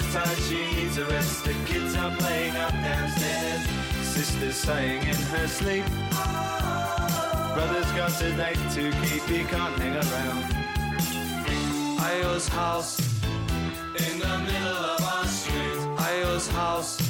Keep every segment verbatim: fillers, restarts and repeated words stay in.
tired, she needs a rest. The kids are playing up downstairs. Sister's sighing in her sleep. Brother's got a date to keep, he can't hang around. Isle's house in the middle of our street. Isle's house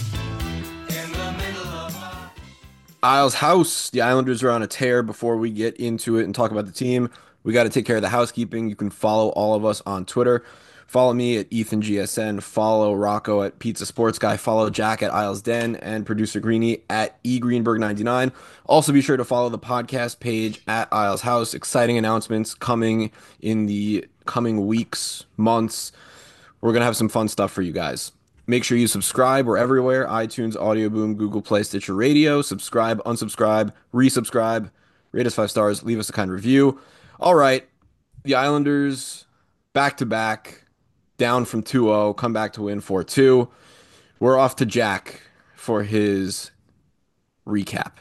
in the middle of our... Isles House. The Islanders are on a tear. Before we get into it and talk about the team, we got to take care of the housekeeping. You can follow all of us on Twitter. Follow me at Ethan G S N. Follow Rocco at Pizza Sports Guy. Follow Jack at Isles Den and producer Greeny at E Greenberg ninety-nine. Also be sure to follow the podcast page at Isles House. Exciting announcements coming in the coming weeks, months. We're going to have some fun stuff for you guys. Make sure you subscribe. We're everywhere. iTunes, Audio Boom, Google Play, Stitcher Radio. Subscribe, unsubscribe, resubscribe. Rate us five stars. Leave us a kind review. All right. The Islanders back to back, down from two oh, come back to win four two. We're off to Jack for his recap.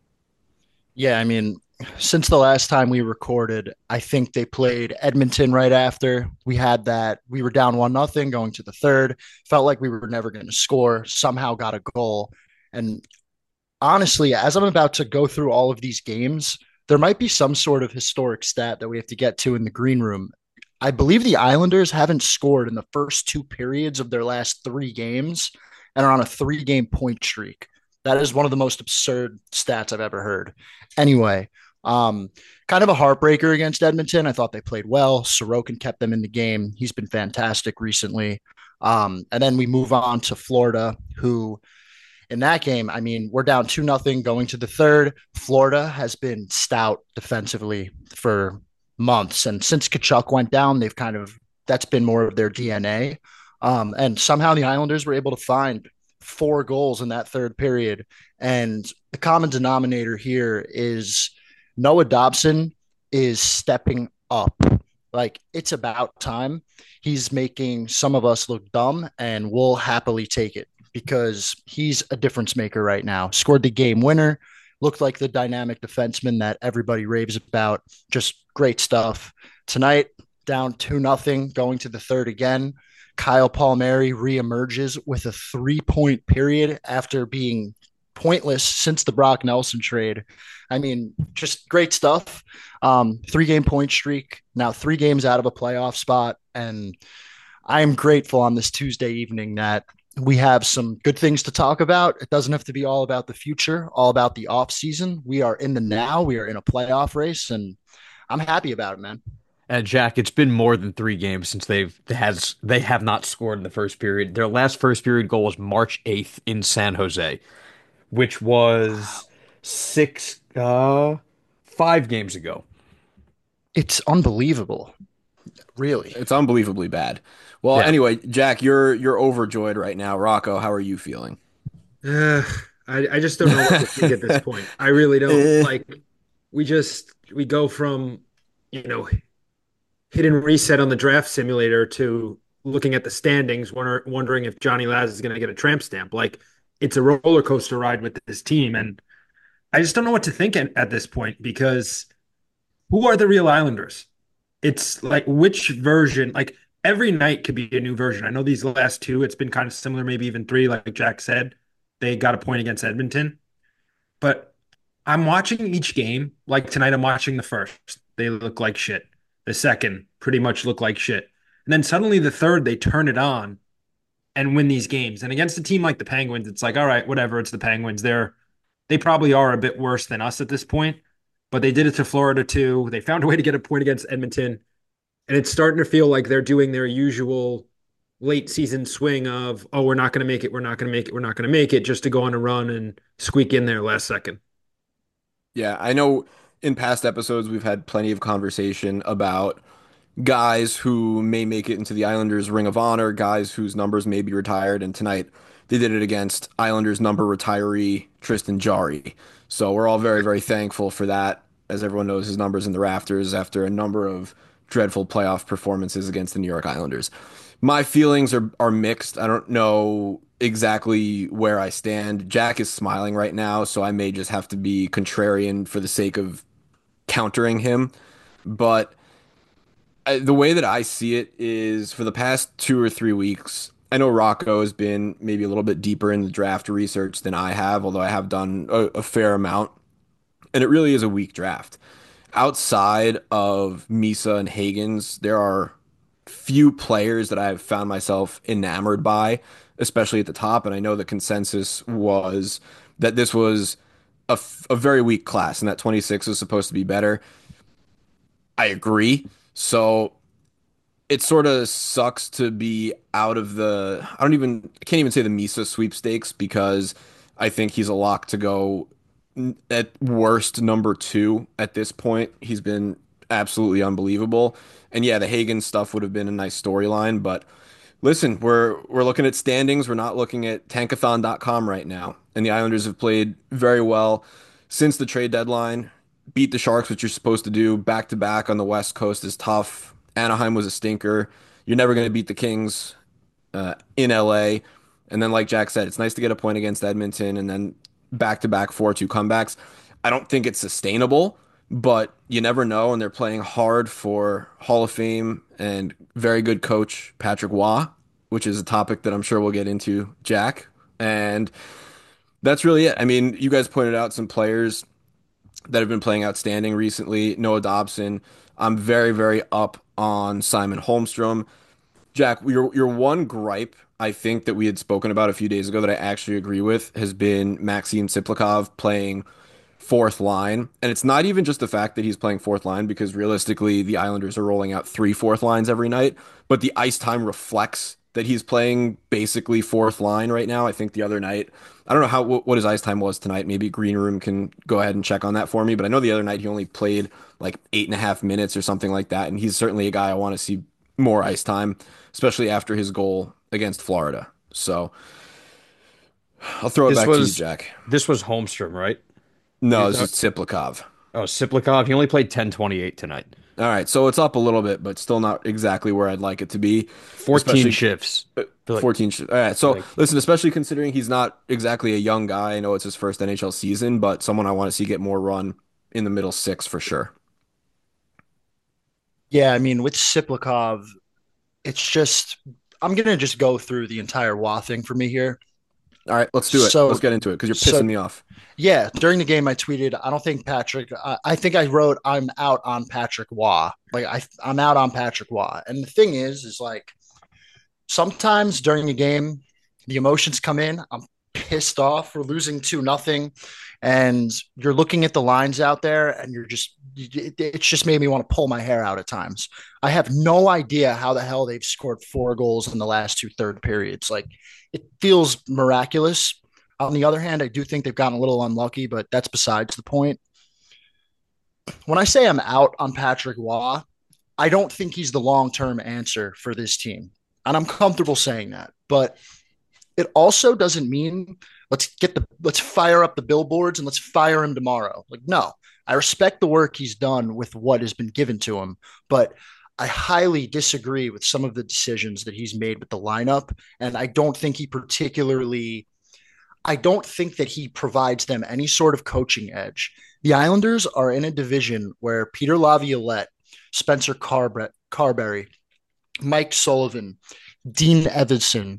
Yeah, I mean, since the last time we recorded, I think they played Edmonton right after. We had that. We were down one nothing going to the third. Felt like we were never going to score. Somehow got a goal. And honestly, as I'm about to go through all of these games, there might be some sort of historic stat that we have to get to in the green room. I believe the Islanders haven't scored in the first two periods of their last three games and are on a three-game point streak. That is one of the most absurd stats I've ever heard. Anyway, um, kind of a heartbreaker against Edmonton. I thought they played well. Sorokin kept them in the game. He's been fantastic recently. Um, and then we move on to Florida, who in that game, I mean, we're down two nothing going to the third. Florida has been stout defensively for months. And since Kachuk went down, they've kind of, that's been more of their D N A. Um, and somehow the Islanders were able to find four goals in that third period. And the common denominator here is Noah Dobson is stepping up. Like, it's about time. He's making some of us look dumb, and we'll happily take it because he's a difference maker right now. Scored the game winner, looked like the dynamic defenseman that everybody raves about. Just great stuff. Tonight, down two nothing, going to the third again. Kyle Palmieri reemerges with a three-point period after being pointless since the Brock Nelson trade. I mean, just great stuff. Um, three-game point streak, now three games out of a playoff spot, and I am grateful on this Tuesday evening that we have some good things to talk about. It doesn't have to be all about the future, all about the off season. We are in the now. We are in a playoff race, and I'm happy about it, man. And Jack, it's been more than three games since they've has they have not scored in the first period. Their last first period goal was March eighth in San Jose, which was six uh five games ago. It's unbelievable. Really. It's unbelievably bad. Well, Yeah. anyway, Jack, you're you're overjoyed right now. Rocco, how are you feeling? Uh, I, I just don't know what to think at this point. I really don't. Like, we just we go from, you know, hit and reset on the draft simulator to looking at the standings, wonder, wondering if Johnny Laz is going to get a tramp stamp. Like, it's a roller coaster ride with this team, and I just don't know what to think at, at this point because who are the real Islanders? It's like which version? Like every night could be a new version. I know these last two, it's been kind of similar, maybe even three. Like Jack said, they got a point against Edmonton, but I'm watching each game. Like tonight, I'm watching the first. They look like shit. The second pretty much look like shit. And then suddenly the third, they turn it on and win these games. And against a team like the Penguins, it's like, all right, whatever, it's the Penguins. They're they probably are a bit worse than us at this point, but they did it to Florida too. They found a way to get a point against Edmonton. And it's starting to feel like they're doing their usual late season swing of, oh, we're not going to make it, we're not going to make it, we're not going to make it, just to go on a run and squeak in there last second. Yeah, I know in past episodes we've had plenty of conversation about guys who may make it into the Islanders Ring of Honor, guys whose numbers may be retired, and tonight they did it against Islanders number retiree Tristan Jarry. So we're all very, very thankful for that. As everyone knows, his numbers in the rafters after a number of dreadful playoff performances against the New York Islanders. My feelings are are mixed. I don't know exactly where I stand. Jack is smiling right now, so I may just have to be contrarian for the sake of countering him. But I, the way that I see it is for the past two or three weeks, I know Rocco has been maybe a little bit deeper in the draft research than I have, although I have done a, a fair amount. And it really is a weak draft. Outside of Misa and Higgins, there are few players that I've found myself enamored by, especially at the top. And I know the consensus was that this was a, f- a very weak class and that twenty-six was supposed to be better. I agree. So it sort of sucks to be out of the, I don't even, I can't even say the Misa sweepstakes because I think he's a lock to go n- at worst number two at this point. He's been absolutely unbelievable. And yeah, the Hagen stuff would have been a nice storyline, but listen, we're we're looking at standings. We're not looking at tankathon dot com right now. And the Islanders have played very well since the trade deadline. Beat the Sharks, which you're supposed to do. Back to back on the West Coast is tough. Anaheim was a stinker. You're never going to beat the Kings uh, in L A. And then, like Jack said, it's nice to get a point against Edmonton and then back to back four two comebacks. I don't think it's sustainable, but you never know. And they're playing hard for Hall of Fame and very good coach Patrick Waugh, which is a topic that I'm sure we'll get into, Jack. And that's really it. I mean, you guys pointed out some players that have been playing outstanding recently. Noah Dobson. I'm very, very up on Simon Holmstrom. Jack, your your one gripe I think that we had spoken about a few days ago that I actually agree with has been Maxim Tsiplikov playing fourth line. And it's not even just the fact that he's playing fourth line because realistically the Islanders are rolling out three fourth lines every night, but the ice time reflects that he's playing basically fourth line right now. I think the other night, I don't know how what his ice time was tonight. Maybe Green Room can go ahead and check on that for me, but I know the other night he only played like eight and a half minutes or something like that. And he's certainly a guy I want to see more ice time, especially after his goal against Florida. So I'll throw it This back to you, was Jack. this was Holmstrom, right? No, You're this is talk- Tsiplikov. oh, Siplikov. He only played ten twenty-eight tonight. All right, so it's up a little bit, but still not exactly where I'd like it to be. fourteen Especially shifts. uh, Feel like, fourteen. sh- All right, so like listen, especially considering he's not exactly a young guy. I know it's his first N H L season, but someone I want to see get more run in the middle six for sure. Yeah, I mean, with Siplikov, it's just I'm gonna just go through the entire Wah thing for me here. All right, let's do it. So, Let's get into it because you're so pissing me off. yeah, during the game, I tweeted, I don't think Patrick. I, I think I wrote, I'm out on Patrick Wah. Like I, I'm out on Patrick Wah. And the thing is, is like sometimes during the game, the emotions come in. I'm pissed off. We're losing two nothing, and you're looking at the lines out there, and you're just. It, it's just made me want to pull my hair out at times. I have no idea how the hell they've scored four goals in the last two third periods. Like it feels miraculous. On the other hand, I do think they've gotten a little unlucky, but that's besides the point. When I say I'm out on Patrick Waugh, I don't think he's the long term answer for this team. And I'm comfortable saying that. But it also doesn't mean let's get the let's fire up the billboards and let's fire him tomorrow. Like, no, I respect the work he's done with what has been given to him, but I highly disagree with some of the decisions that he's made with the lineup. And I don't think he particularly I don't think that he provides them any sort of coaching edge. The Islanders are in a division where Peter Laviolette, Spencer Carber- Carberry, Mike Sullivan, Dean Evanson,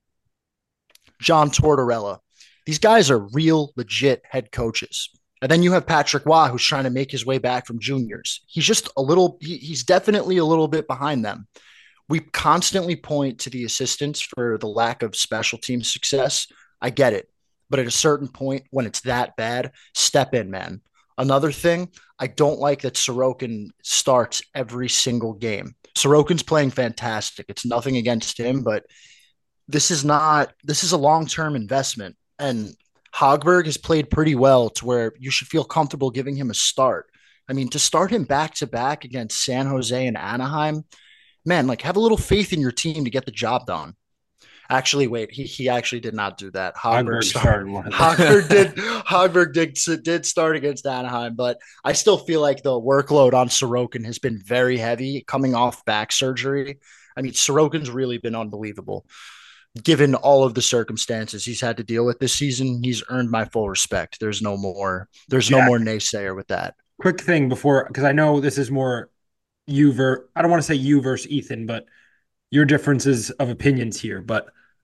John Tortorella, these guys are real, legit head coaches. And then you have Patrick Waugh, who's trying to make his way back from juniors. He's just a little, he, he's definitely a little bit behind them. We constantly point to the assistants for the lack of special team success. I get it. But at a certain point, when it's that bad, step in, man. Another thing, I don't like that Sorokin starts every single game. Sorokin's playing fantastic. It's nothing against him, but this is not, this is a long-term investment. And Hogberg has played pretty well to where you should feel comfortable giving him a start. I mean, to start him back-to-back against San Jose and Anaheim, man, like have a little faith in your team to get the job done. Actually, wait, he he actually did not do that. Hogberg, Hogberg started one. Hogberg did Hogberg did did start against Anaheim, but I still feel like the workload on Sorokin has been very heavy coming off back surgery. I mean, Sorokin's really been unbelievable. Given all of the circumstances he's had to deal with this season, he's earned my full respect. There's no more there's no Yeah. more naysayer with that. Quick thing before, because I know this is more you ver I don't want to say you versus Ethan, but your differences of opinions here. But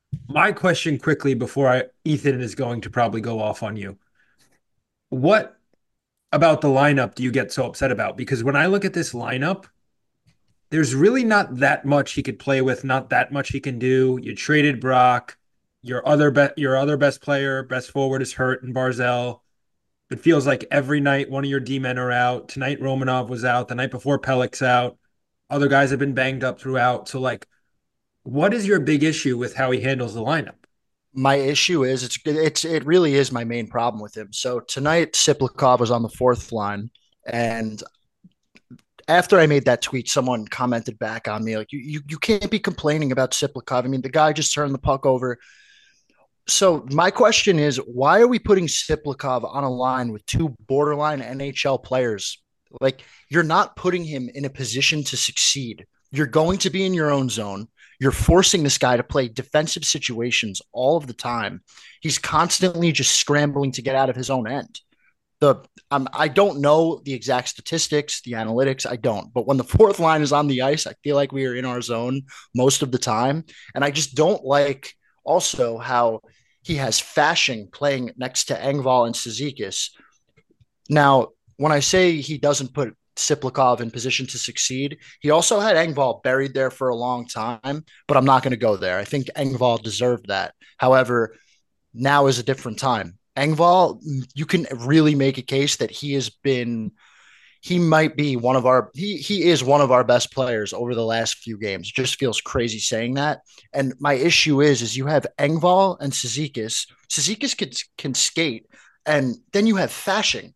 My question quickly before I Ethan is going to probably go off on you. What about the lineup do you get so upset about? Because when I look at this lineup, there's really not that much he could play with, not that much he can do. You traded Brock, your other be- your other best player, best forward is hurt in Barzell. It feels like every night one of your D men are out. Tonight Romanov was out. The night before Pellick's out. Other guys have been banged up throughout. So like, what is your big issue with how he handles the lineup? My issue is it's it's it really is my main problem with him. So tonight Siplikov was on the fourth line, and after I made that tweet, someone commented back on me like, you you, you can't be complaining about Siplikov. I mean, the guy just turned the puck over. So my question is, why are we putting Siplikov on a line with two borderline N H L players? Like, you're not putting him in a position to succeed. You're going to be in your own zone. You're forcing this guy to play defensive situations all of the time. He's constantly just scrambling to get out of his own end. The um, I don't know the exact statistics, the analytics. I don't. But when the fourth line is on the ice, I feel like we are in our zone most of the time, and I just don't like also how he has Fashing playing next to Engvall and Sezikis. Now, when I say he doesn't put Siplikov in position to succeed, he also had Engvall buried there for a long time, but I'm not going to go there. I think Engvall deserved that. However, now is a different time. Engvall, you can really make a case that he has been he might be one of our he he is one of our best players over the last few games. It just feels crazy saying that. And my issue is is you have Engvall and Sezikis. Sezikis can, can skate, and then you have Fashing.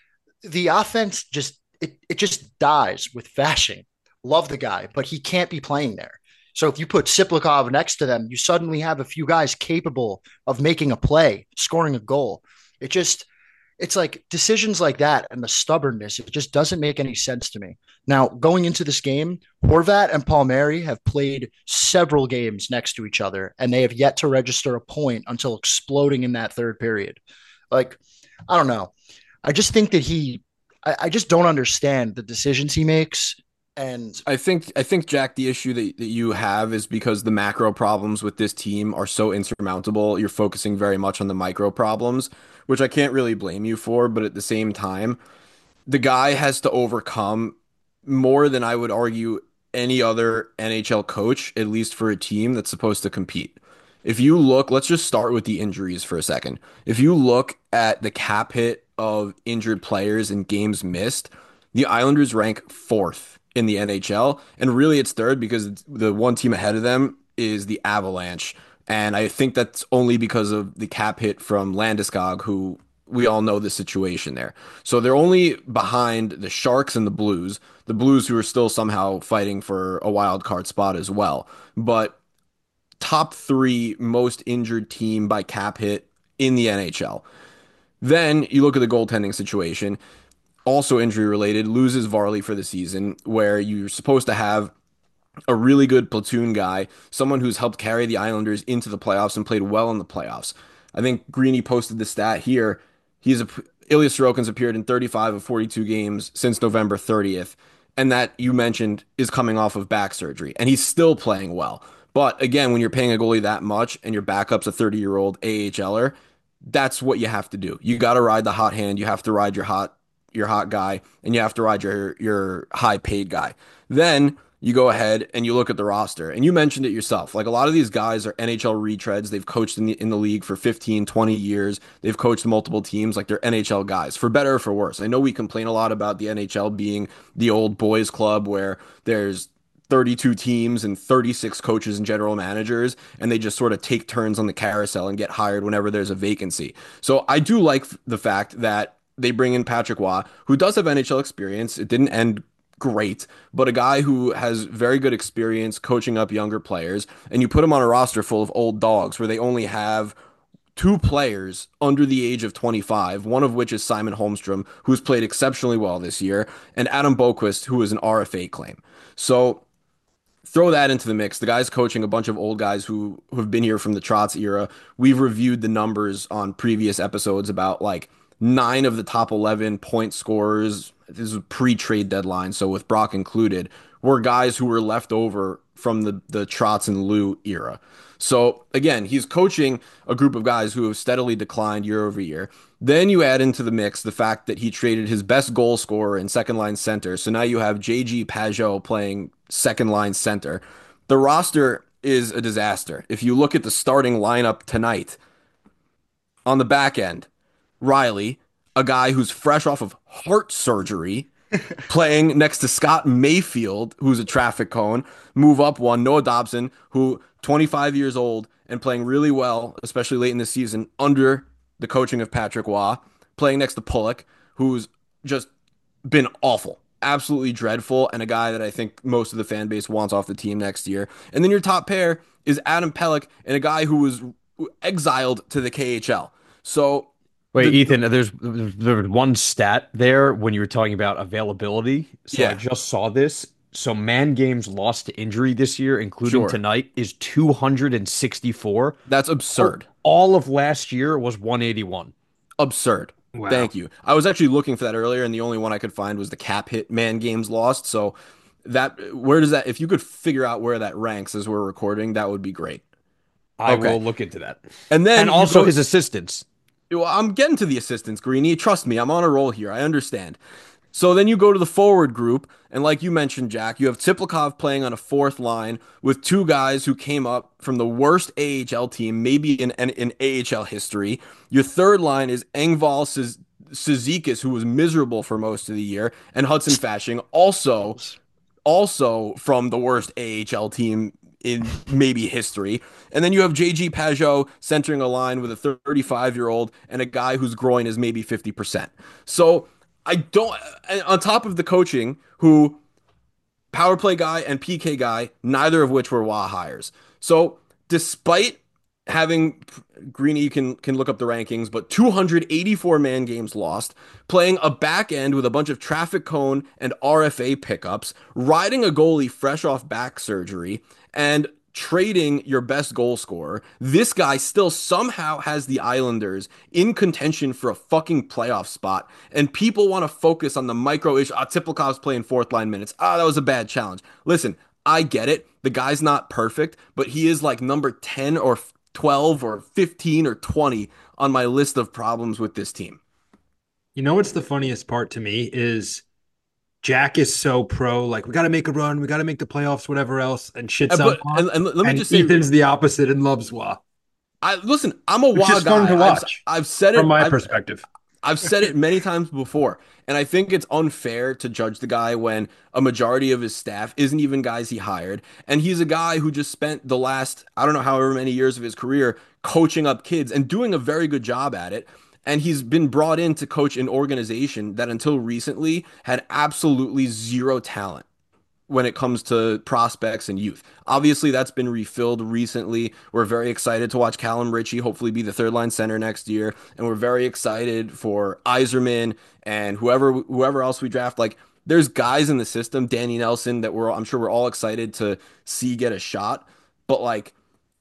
The offense just it it just dies with Fashing. Love the guy, but he can't be playing there. So if you put Siplikov next to them, you suddenly have a few guys capable of making a play, scoring a goal. It just it's like decisions like that and the stubbornness, it just doesn't make any sense to me. Now, going into this game, Horvat and Palmieri have played several games next to each other, and they have yet to register a point until exploding in that third period. Like, I don't know. I just think that he, I, I just don't understand the decisions he makes. And I think I think Jack, the issue that, that you have is because the macro problems with this team are so insurmountable. You're focusing very much on the micro problems, which I can't really blame you for, but at the same time, the guy has to overcome more than I would argue any other N H L coach, at least for a team that's supposed to compete. If you look, let's just start with the injuries for a second. If you look at the cap hit of injured players and games missed, the Islanders rank fourth in the N H L, and really it's third because the one team ahead of them is the Avalanche. And I think that's only because of the cap hit from Landeskog, who we all know the situation there. So they're only behind the Sharks and the Blues, the Blues who are still somehow fighting for a wild card spot as well. But top three most injured team by cap hit in the N H L. Then you look at the goaltending situation, also injury related, loses Varley for the season, where you're supposed to have a really good platoon guy, someone who's helped carry the Islanders into the playoffs and played well in the playoffs. I think Greeny posted the stat here. He's a Ilya Sorokin's appeared in thirty-five of forty-two games since November thirtieth, and that you mentioned is coming off of back surgery, and he's still playing well. But again, when you're paying a goalie that much and your backup's a thirty-year-old AHLer, that's what you have to do. You got to ride the hot hand. You have to ride your hot your hot guy, and you have to ride your your high paid guy. Then you go ahead and you look at the roster, and you mentioned it yourself. Like, a lot of these guys are N H L retreads. They've coached in the in the league for fifteen, twenty years. They've coached multiple teams. Like, they're N H L guys, for better or for worse. I know we complain a lot about the N H L being the old boys club where there's thirty-two teams and thirty-six coaches and general managers, and they just sort of take turns on the carousel and get hired whenever there's a vacancy. So I do like the fact that they bring in Patrick Waugh, who does have N H L experience. It didn't end great, but a guy who has very good experience coaching up younger players, and you put him on a roster full of old dogs where they only have two players under the age of twenty-five, one of which is Simon Holmstrom, who's played exceptionally well this year, and Adam Boquist, who is an R F A claim. So throw that into the mix. The guy's coaching a bunch of old guys who, who have been here from the Trotz era. We've reviewed the numbers on previous episodes about like nine of the top eleven point scorers. This is pre-trade deadline, so with Brock included, were guys who were left over from the the Trotz and Lou era. So again, he's coaching a group of guys who have steadily declined year over year. Then you add into the mix the fact that he traded his best goal scorer in second line center. So now you have J G Pageau playing second line center. The roster is a disaster. If you look at the starting lineup tonight, on the back end, Riley, a guy who's fresh off of heart surgery, playing next to Scott Mayfield, who's a traffic cone. Move up one, Noah Dobson, who twenty-five years old and playing really well, especially late in the season, under the coaching of Patrick Waugh, playing next to Pulock, who's just been awful, absolutely dreadful, and a guy that I think most of the fan base wants off the team next year. And then your top pair is Adam Pelech and a guy who was exiled to the K H L. So Wait, the, Ethan, there's there's one stat there when you were talking about availability. So I Yeah. just saw this. So man games lost to injury this year, including Sure. tonight, is two hundred sixty-four. That's absurd. All of last year was one eighty-one. Absurd. Wow. Thank you. I was actually looking for that earlier, and the only one I could find was the cap hit man games lost. So that where does that? If you could figure out where that ranks as we're recording, that would be great. I Okay. will look into that. And then And you also go- his assistants. Well, I'm getting to the assistants, Greeny. Trust me, I'm on a roll here. I understand. So then you go to the forward group, and like you mentioned, Jack, you have Tiplikov playing on a fourth line with two guys who came up from the worst A H L team, maybe in, in, in A H L history. Your third line is Engvall Ciz- Cizikas, who was miserable for most of the year, and Hudson Fashing, also also from the worst A H L team in maybe history. And then you have J G Pageau centering a line with a thirty-five year old and a guy whose groin is maybe fifty percent. So I don't, and on top of the coaching, who power play guy and P K guy, neither of which were Wah hires. So despite having Greeny, you can can look up the rankings, but two hundred eighty-four man games lost, playing a back end with a bunch of traffic cone and R F A pickups, riding a goalie fresh off back surgery, and trading your best goal scorer, this guy still somehow has the Islanders in contention for a fucking playoff spot, and people want to focus on the micro issue. Ah, Tiplikov's playing fourth line minutes. Ah, that was a bad challenge. Listen, I get it. The guy's not perfect, but he is like number ten or twelve or fifteen or twenty on my list of problems with this team. You know what's the funniest part to me is Jack is so pro, like, we got to make a run, we got to make the playoffs, whatever else, and shit's Uh, on. but- and- and let me and just say- Ethan's the opposite and loves Wah. I listen, I'm a Which Wah is fun guy. to I've, watch, I've said it From my I've- perspective. I've said it many times before, and I think it's unfair to judge the guy when a majority of his staff isn't even guys he hired. And he's a guy who just spent the last, I don't know, however many years of his career coaching up kids and doing a very good job at it. And he's been brought in to coach an organization that until recently had absolutely zero talent when it comes to prospects and youth. Obviously, that's been refilled recently. We're very excited to watch Callum Ritchie hopefully be the third line center next year, and we're very excited for Yzerman and whoever whoever else we draft. Like, there's guys in the system, Danny Nelson, that we're I'm sure we're all excited to see get a shot. But like,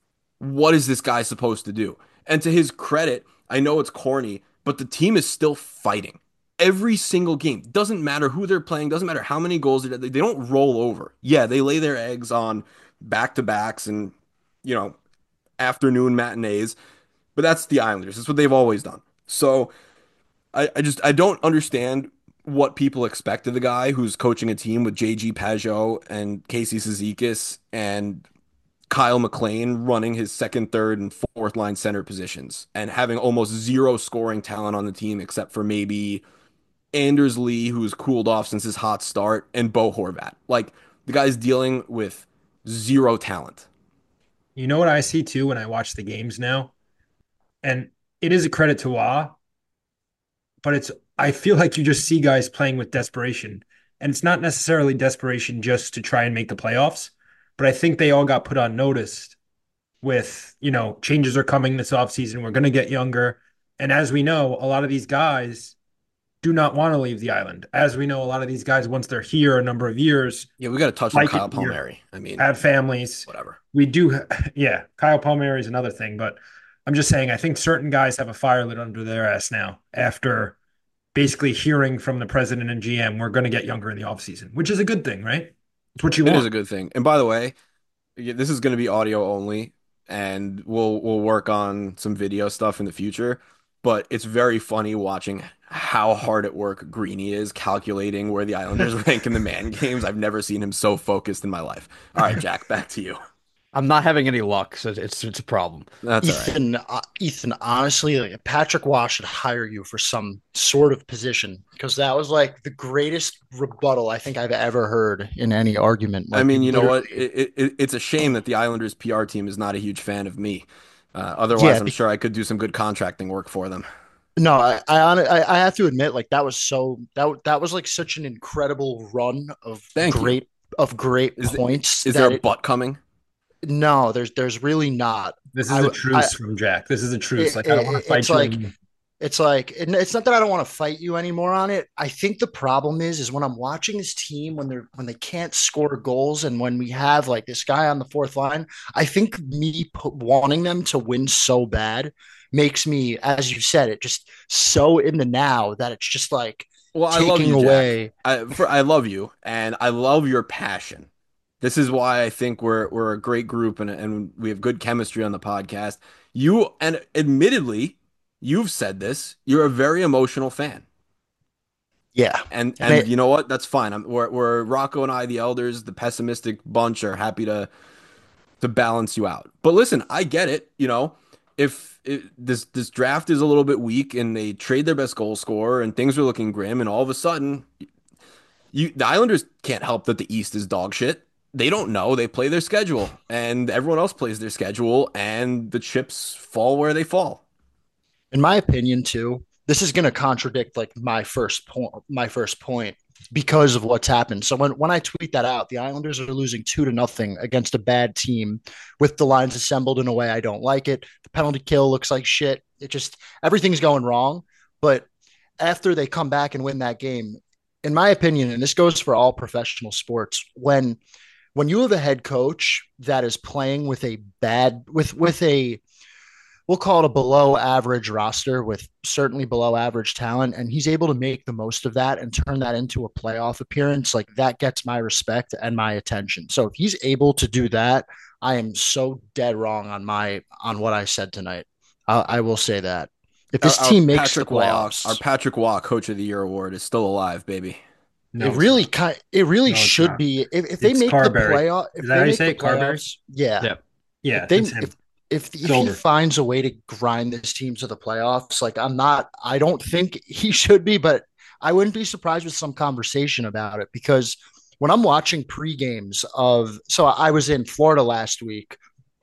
what is this guy supposed to do? And to his credit, I know it's corny, but the team is still fighting. Every single game. Doesn't matter who they're playing, doesn't matter how many goals they they don't roll over. Yeah, they lay their eggs on back-to-backs and, you know, afternoon matinees, but that's the Islanders. That's what they've always done. So I, I just I don't understand what people expect of the guy who's coaching a team with J G Pageau and Casey Cizikas and Kyle McLean running his second, third, and fourth line center positions and having almost zero scoring talent on the team except for maybe Anders Lee, who's cooled off since his hot start, and Bo Horvat. Like, the guy's dealing with zero talent. You know what I see too when I watch the games now? And it is a credit to Wah, but it's I feel like you just see guys playing with desperation. And it's not necessarily desperation just to try and make the playoffs, but I think they all got put on notice with, you know, changes are coming this offseason. We're going to get younger. And as we know, a lot of these guys do not want to leave the island. As we know, a lot of these guys, once they're here a number of years, Yeah, we got to touch Like on Kyle it here. Palmieri. I mean, have families. whatever. We do, yeah. Kyle Palmieri is another thing, but I'm just saying, I think certain guys have a fire lit under their ass now after basically hearing from the president and G M, we're going to get younger in the offseason, which is a good thing, right? It's what you It want. is a good thing. And by the way, Yeah, this is going to be audio only, and we'll we'll work on some video stuff in the future. But it's very funny watching how hard at work Greeny is calculating where the Islanders rank in the man games. I've never seen him so focused in my life. All right, Jack, back to you. I'm not having any luck, so it's it's a problem. That's all right. Ethan, uh, Ethan, honestly, like Patrick Waugh should hire you for some sort of position because that was like the greatest rebuttal I think I've ever heard in any argument. I Like, mean, you know what? literally- It, it, it's a shame that the Islanders P R team is not a huge fan of me. Uh, otherwise, Yeah, I'm be- sure I could do some good contracting work for them. No, I, I, hon- I I have to admit, like that was so that that was like such an incredible run of Thank you. great of great Is, points. is that there a it- butt coming? No, there's there's really not. This is I a w- truce I- from Jack. This is a truce. It- Like I don't it- want to fight it's you like- anymore. It's like it- it's not that I don't want to fight you anymore on it. I think the problem is is when I'm watching this team when they're when they can't score goals and when we have like this guy on the fourth line, I think me pu- wanting them to win so bad makes me, as you said, it just so in the now that it's just like Well, I love taking you, Jack. away. I, for, I love you, and I love your passion. This is why I think we're we're a great group, and and we have good chemistry on the podcast. You and admittedly, you've said this. You're a very emotional fan, Yeah. and And and it- you know what? That's fine. I'm we're, we're Rocco and I, the elders, the pessimistic bunch, are happy to to balance you out. But listen, I get it. You know, if it, this this draft is a little bit weak and they trade their best goal scorer and things are looking grim, and all of a sudden, you the Islanders can't help that the East is dog shit. They don't know. They play their schedule, and everyone else plays their schedule, and the chips fall where they fall. In my opinion, too, this is going to contradict like my first point, my first point because of what's happened. So when, when I tweet that out, the Islanders are losing two to nothing against a bad team with the lines assembled in a way I don't like it. The penalty kill looks like shit. It just everything's going wrong. But after they come back and win that game, in my opinion, and this goes for all professional sports, when when you have a head coach that is playing with a bad with with a we'll call it a below average roster with certainly below average talent. And he's able to make the most of that and turn that into a playoff appearance. Like that gets my respect and my attention. So if he's able to do that, I am so dead wrong on my, on what I said tonight. I, I will say that if this Our- our team makes Patrick the Waugh, playoffs, our Patrick Waugh Coach of the Year award is still alive, baby. No, it it's really not. kind, it really No, it's should not. be. If, if they It's make Carberry. the playoff, if Is that they how you make say the it, Carberry? playoffs, yeah, Yeah. Yeah, if they, it's him. if, if, if he Silver. finds a way to grind this team to the playoffs, like I'm not, I don't think he should be, but I wouldn't be surprised with some conversation about it because when I'm watching pre-games of, so I was in Florida last week.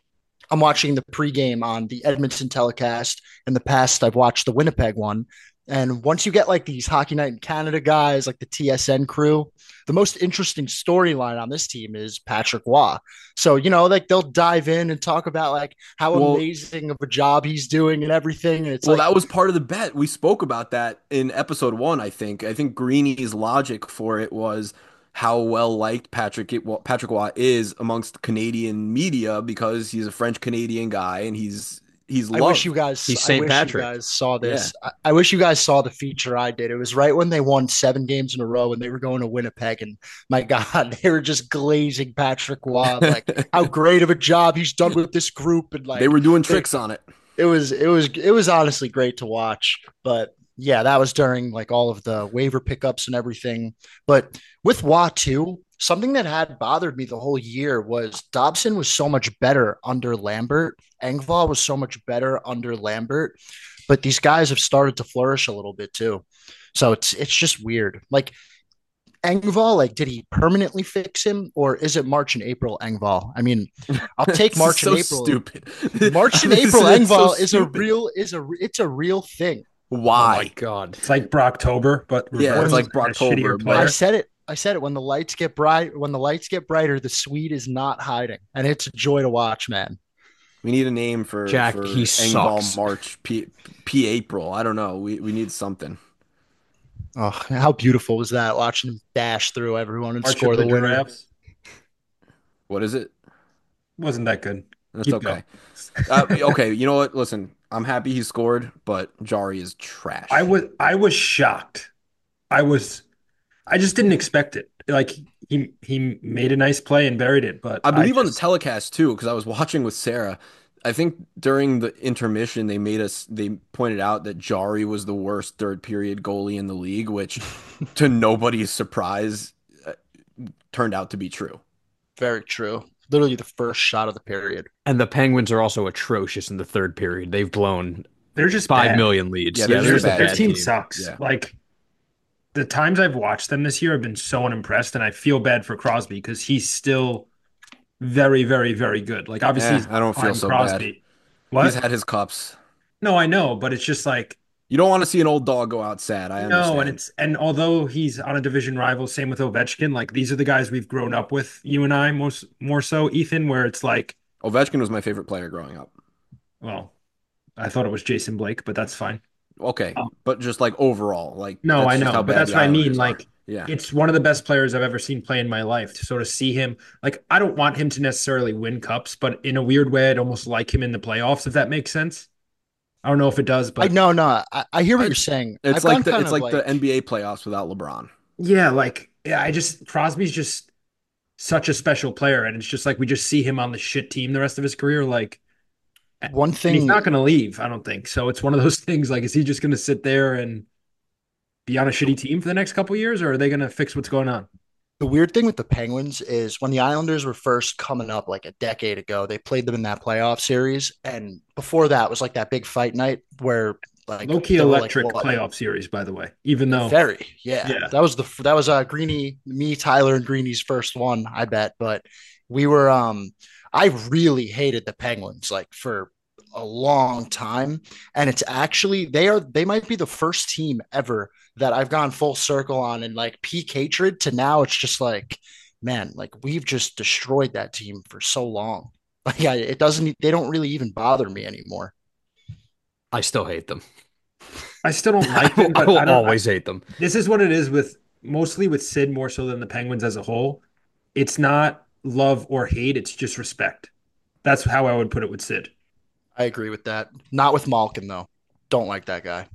I'm watching the pregame on the Edmonton telecast. In the past, I've watched the Winnipeg one. And once you get like these Hockey Night in Canada guys, like the T S N crew, the most interesting storyline on this team is Patrick Waugh. So, you know, like they'll dive in and talk about like how Well- amazing of a job he's doing and everything. And it's Well, like, that was part of the bet. We spoke about that in episode one, I think. I think Greeny's logic for it was how well liked Patrick well, Patrick Waugh is amongst Canadian media because he's a French Canadian guy and he's he's I loved. wish you guys, He's I Saint wish Patrick. you guys saw this. I, I wish you guys saw the feature I did. It was right when they won seven games in a row and they were going to Winnipeg. And my God, they were just glazing Patrick Waugh, like how great of a job he's done with this group. And like They were doing tricks on it. it was it was it was honestly great to watch. But yeah, that was during like all of the waiver pickups and everything. But with Waugh too, something that had bothered me the whole year was Dobson was so much better under Lambert. Engvall was so much better under Lambert. But these guys have started to flourish a little bit too. So it's it's just weird. Like Engvall, like did he permanently fix him or is it March and April Engvall? I mean, I'll take This is March so and April. stupid. March and This April is so Engvall is a stupid. real is a it's a real thing. Oh my Why? God. It's like Brocktober, but Yeah, reversed. it's like A Brocktober, shittier but- player. I said it. I said it when the lights get bright. When the lights get brighter, the Swede is not hiding, and it's a joy to watch, man. We need a name for Jack, for he Engvall sucks. March P P April. I don't know. We we need something. Oh, how beautiful was that? Watching him dash through everyone and March score of the the winner. Giraffes. What is it? Wasn't that good? That's Keep okay. going. Uh, okay, you know what? Listen, I'm happy he scored, but Jari is trash. I was I was shocked. I was I just didn't expect it. Like he he made a nice play and buried it, but I I believe on the just telecast too, because I was watching with Sarah. I think during the intermission they made us they pointed out that Jari was the worst third period goalie in the league, which to nobody's surprise uh, turned out to be true. Very true. Literally the first shot of the period. And the Penguins are also atrocious in the third period. They've blown they're just five bad. million leads. Yeah, Yeah, they're they're just just a bad Their bad team team. team. sucks. Yeah. Like the times I've watched them this year, I've been so unimpressed, and I feel bad for Crosby because he's still very, very, very good. Like obviously Eh, he's I don't feel prime so bad. Crosby. He's What? had his cups. No, I know, but it's just like You don't want to see an old dog go out sad. I no, and understand. it's and although he's on a division rival, same with Ovechkin, like these are the guys we've grown up with, you and I, most more so, Ethan, where it's like, Ovechkin was my favorite player growing up. well, I thought it was Jason Blake, but that's fine. Okay, Um, but just like overall, like no, that's I just know, how but bad that's the what I mean. Islanders are. Like, Yeah. it's one of the best players I've ever seen play in my life. To sort of see him, like, I don't want him to necessarily win cups, but in a weird way, I'd almost like him in the playoffs, if that makes sense. I don't know if it does, I but no, no. I, I hear what you're It's saying. it's I've gone like the kind it's of like the like N B A playoffs without LeBron. yeah, like, yeah, I just Crosby's just such a special player, and it's just like we just see him on the shit team the rest of his career, like. one And he's thing. not going to leave, I don't think. So it's one of those things like, is he just going to sit there and be on a shitty team for the next couple of years, or are they going to fix what's going on? The weird thing with the Penguins is when the Islanders were first coming up like a decade ago, they played them in that playoff series. And before that was like that big fight night where like Low key there were like electric what, playoff series, by the way, even though, very, yeah. yeah, That was the that was uh Greeny, me, Tyler, and Greeny's first one, I bet. But we were um I really hated the Penguins like for a long time. And it's actually they are they might be the first team ever that I've gone full circle on and like peak hatred to now it's just like, man, like we've just destroyed that team for so long. Like I, it doesn't they don't really even bother me anymore. I still hate them. I still don't like I them, but will I don't. I, always hate them. this is what it is with mostly with Sid more so than the Penguins as a whole. It's not love or hate; it's just respect. That's how I would put it with Sid. I agree with that. Not with Malkin though. Don't like that guy.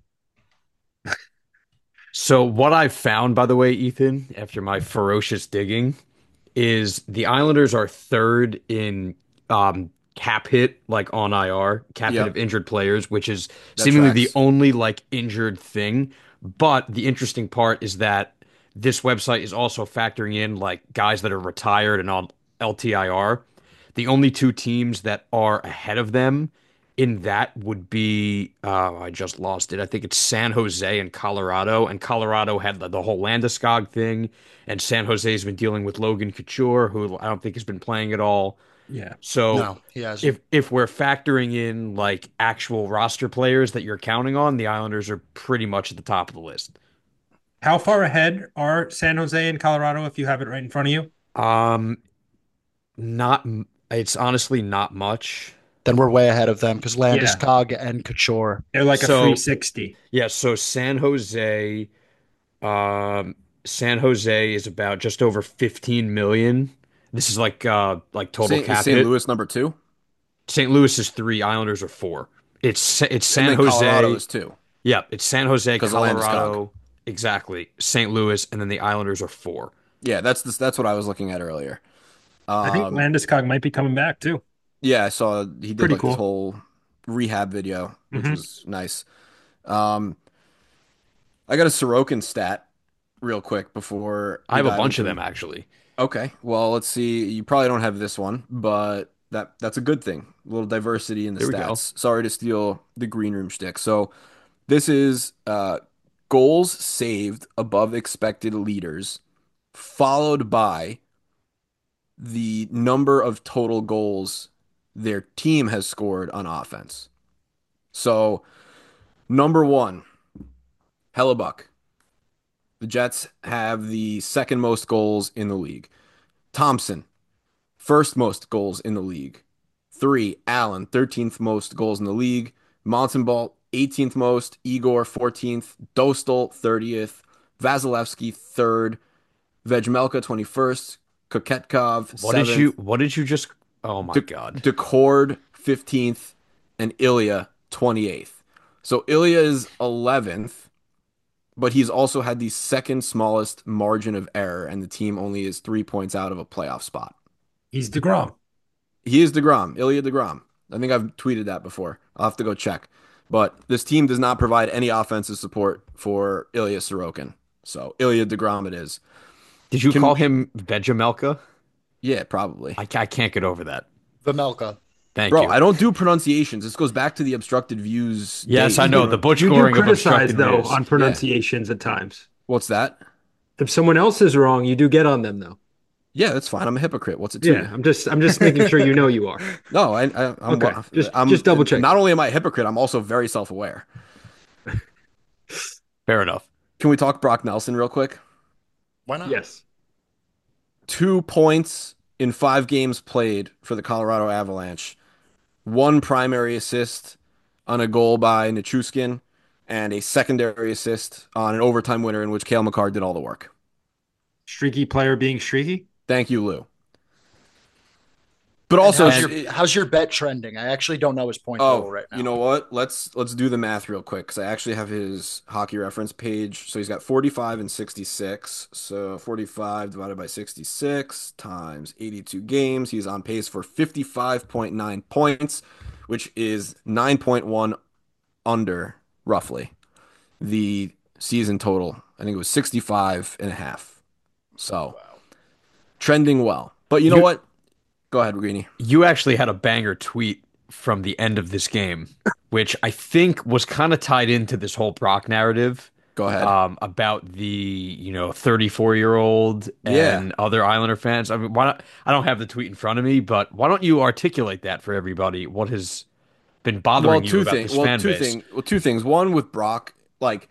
So what I've found, by the way, Ethan, after my ferocious digging, is the Islanders are third in um, cap hit, like on I R, cap hit Yep, of injured players, which is that seemingly the tracks. only like injured thing. But the interesting part is that this website is also factoring in like guys that are retired and on L T I R. The only two teams that are ahead of them in that would be uh, I just lost it. I think it's San Jose and Colorado, and Colorado had the, the whole Landeskog thing, and San Jose's been dealing with Logan Couture, who I don't think has been playing at all. Yeah. So No, he hasn't. if if we're factoring in like actual roster players that you're counting on, the Islanders are pretty much at the top of the list. How far ahead are San Jose and Colorado if you have it right in front of you? Um, not it's honestly not much. Then we're way ahead of them because Yeah. Landeskog and Couture. They're like a So three sixty. yeah, so San Jose, um, San Jose is about just over fifteen million. This is like uh like total Saint, is cap Saint hit. Louis number two, Saint Louis is three, Islanders are four. It's it's and San then Colorado Jose. is two Yeah, it's San Jose, because of Landeskog. Colorado, exactly. Saint Louis, and then the Islanders are four. Yeah, that's the, that's what I was looking at earlier. I think Um, Landeskog might be coming back too. yeah, I saw he did Pretty like this cool. whole rehab video, which hmm was nice. Um, I got a Sorokin stat real quick before I we have a dive bunch of into them actually. Okay, well, let's see. You probably don't have this one, but that that's a good thing. A little diversity in the There we go. stats. Sorry to steal the green room shtick. So this is uh, goals saved above expected leaders, followed by the number of total goals their team has scored on offense. So number one, Hellebuck. The Jets have the second most goals in the league. Thompson, first most goals in the league. Three, Allen, thirteenth most goals in the league. Montembault, eighteenth most. Igor, fourteenth. Dostal, thirtieth. Vasilevsky, third. Vejmelka, twenty-first. Koketkov, What did you seventh. what did you just Oh my De God. Decord, fifteenth. And Ilya, twenty-eighth. So Ilya is eleventh. but he's also had the second smallest margin of error, and the team only is three points out of a playoff spot. He's DeGrom. He is DeGrom, Ilya DeGrom. I think I've tweeted that before. I'll have to go check. But this team does not provide any offensive support for Ilya Sorokin. So Ilya DeGrom it is. Did you Can- call him Vegemelka? Yeah, probably. I, I can't get over that. Vamelka. Thank Bro, you. I don't do pronunciations. This goes back to the obstructed views. Yes, days, I know. bro. The butch You do scoring of criticize obstructed though views. on pronunciations at times. What's that? If someone else is wrong, you do get on them though. Yeah, that's fine. I'm a hypocrite. What's it to Yeah, you? I'm just I'm just making sure you know you are. No, I, I, I'm, Okay, just- I'm just double check. Not only am I a hypocrite, I'm also very self-aware. Fair enough. Can we talk Brock Nelson real quick? Why not? Yes. Two points in five games played for the Colorado Avalanche. One primary assist on a goal by Nichushkin, and a secondary assist on an overtime winner in which Cale Makar did all the work. Streaky player being streaky. Thank you, Lou. But And also, how's, it- your, how's your bet trending? I actually don't know his point total oh, right now. you know what? Let's let's do the math real quick because I actually have his hockey reference page. So he's got forty-five and sixty-six. So forty-five divided by sixty-six times eighty-two games. He's on pace for fifty-five point nine points, which is nine point one under roughly the season total. I think it was sixty-five and a half. So trending well. But you know You- what? Go ahead, Greeny. You actually had a banger tweet from the end of this game, which I think was kind of tied into this whole Brock narrative. Go ahead. Um, about the, you know, thirty-four year old Yeah. and other Islander fans. I mean, why not? I don't have the tweet in front of me, but why don't you articulate that for everybody? What has been bothering well, you two about things. this Well, fan two base? things. Well, two things. One with Brock, like,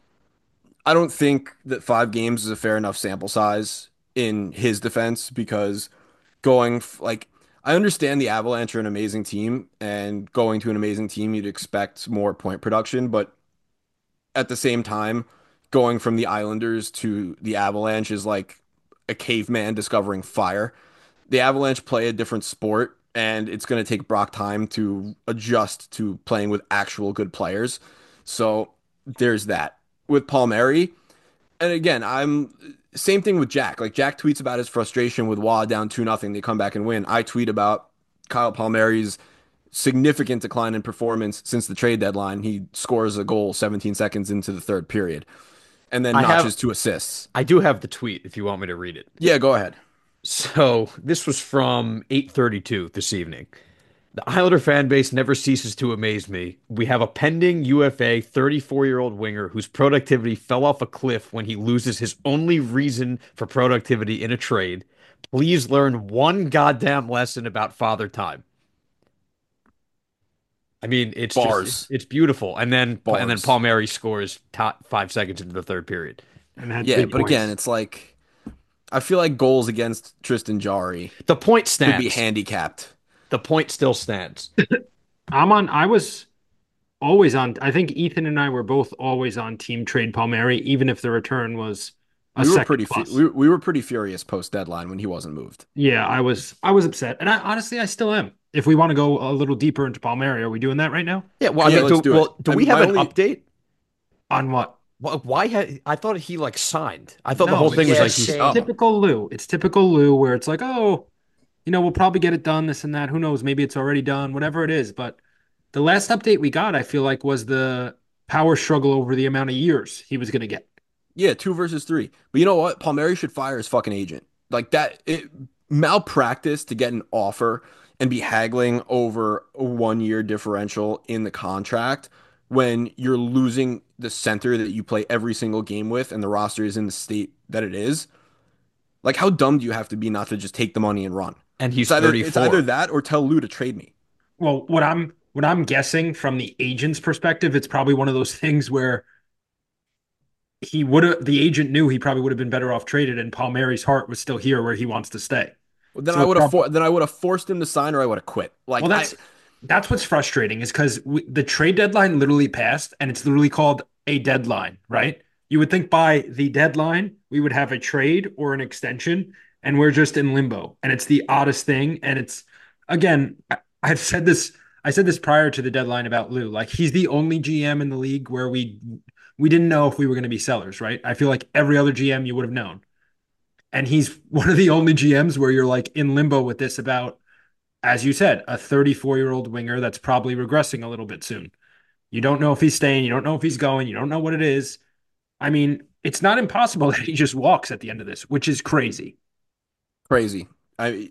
I don't think that five games is a fair enough sample size in his defense because going f- like I understand the Avalanche are an amazing team, and going to an amazing team, you'd expect more point production, but at the same time, going from the Islanders to the Avalanche is like a caveman discovering fire. The Avalanche play a different sport, and it's going to take Brock time to adjust to playing with actual good players. So there's that. With Palmieri, and again, I'm same thing with Jack. Like Jack tweets about his frustration with Waugh down two nothing. They come back and win. I tweet about Kyle Palmieri's significant decline in performance since the trade deadline. He scores a goal seventeen seconds into the third period, and then I have- notches two assists. I do have the tweet if you want me to read it. Yeah, go ahead. So this was from eight thirty-two this evening. The Islander fan base never ceases to amaze me. We have a pending U F A thirty-four-year-old winger whose productivity fell off a cliff when he loses his only reason for productivity in a trade. Please learn one goddamn lesson about Father Time. I mean, it's Bars. just, it's beautiful. And then and then Bars. Palmieri scores top five seconds into the third period. And had Yeah, big but again, points. it's like I feel like goals against Tristan Jarry The point could stands. be handicapped. The point still stands. I'm on. I was always on. I think Ethan and I were both always on team trade Palmieri, even if the return was a We were second pretty fu- plus. we, we were pretty furious post deadline when he wasn't moved. Yeah, I was. I was upset, and I honestly, I still am. If we want to go a little deeper into Palmieri, are we doing that right now? Yeah, well, Yeah, I mean, let's do, do it. well, do I we mean, have my an only- update? On what? Why, why had I thought he like signed? I thought the No, whole thing was yeah, like he's same. oh. Typical Lou. It's typical Lou, where it's like, oh, you know, we'll probably get it done, this and that. Who knows? Maybe it's already done. Whatever it is, but the last update we got, I feel like, was the power struggle over the amount of years he was going to get. Yeah, two versus three. But you know what? Palmieri should fire his fucking agent. Like that, it malpractice to get an offer and be haggling over a one year differential in the contract when you're losing the center that you play every single game with and the roster is in the state that it is. Like, how dumb do you have to be not to just take the money and run? and he's It's either, thirty-four. it's either that or tell Lou to trade me. Well, what I'm what I'm guessing from the agent's perspective, it's probably one of those things where he would have the agent knew he probably would have been better off traded, and Palmieri's heart was still here where he wants to stay. Well, then So I would have prob- for, then I would have forced him to sign or I would have quit. Like Well, that's I, that's what's frustrating is because the trade deadline literally passed, and it's literally called a deadline, right? You would think by the deadline we would have a trade or an extension, and we're just in limbo. And it's the oddest thing. And it's again, I- I've said this. I said this prior to the deadline about Lou. Like he's the only G M in the league where we we didn't know if we were going to be sellers, right? I feel like every other G M you would have known. And he's one of the only G Ms where you're like in limbo with this about, as you said, a thirty-four year old winger that's probably regressing a little bit soon. You don't know if he's staying. You don't know if he's going. You don't know what it is. I mean, it's not impossible that he just walks at the end of this, which is crazy. Crazy. I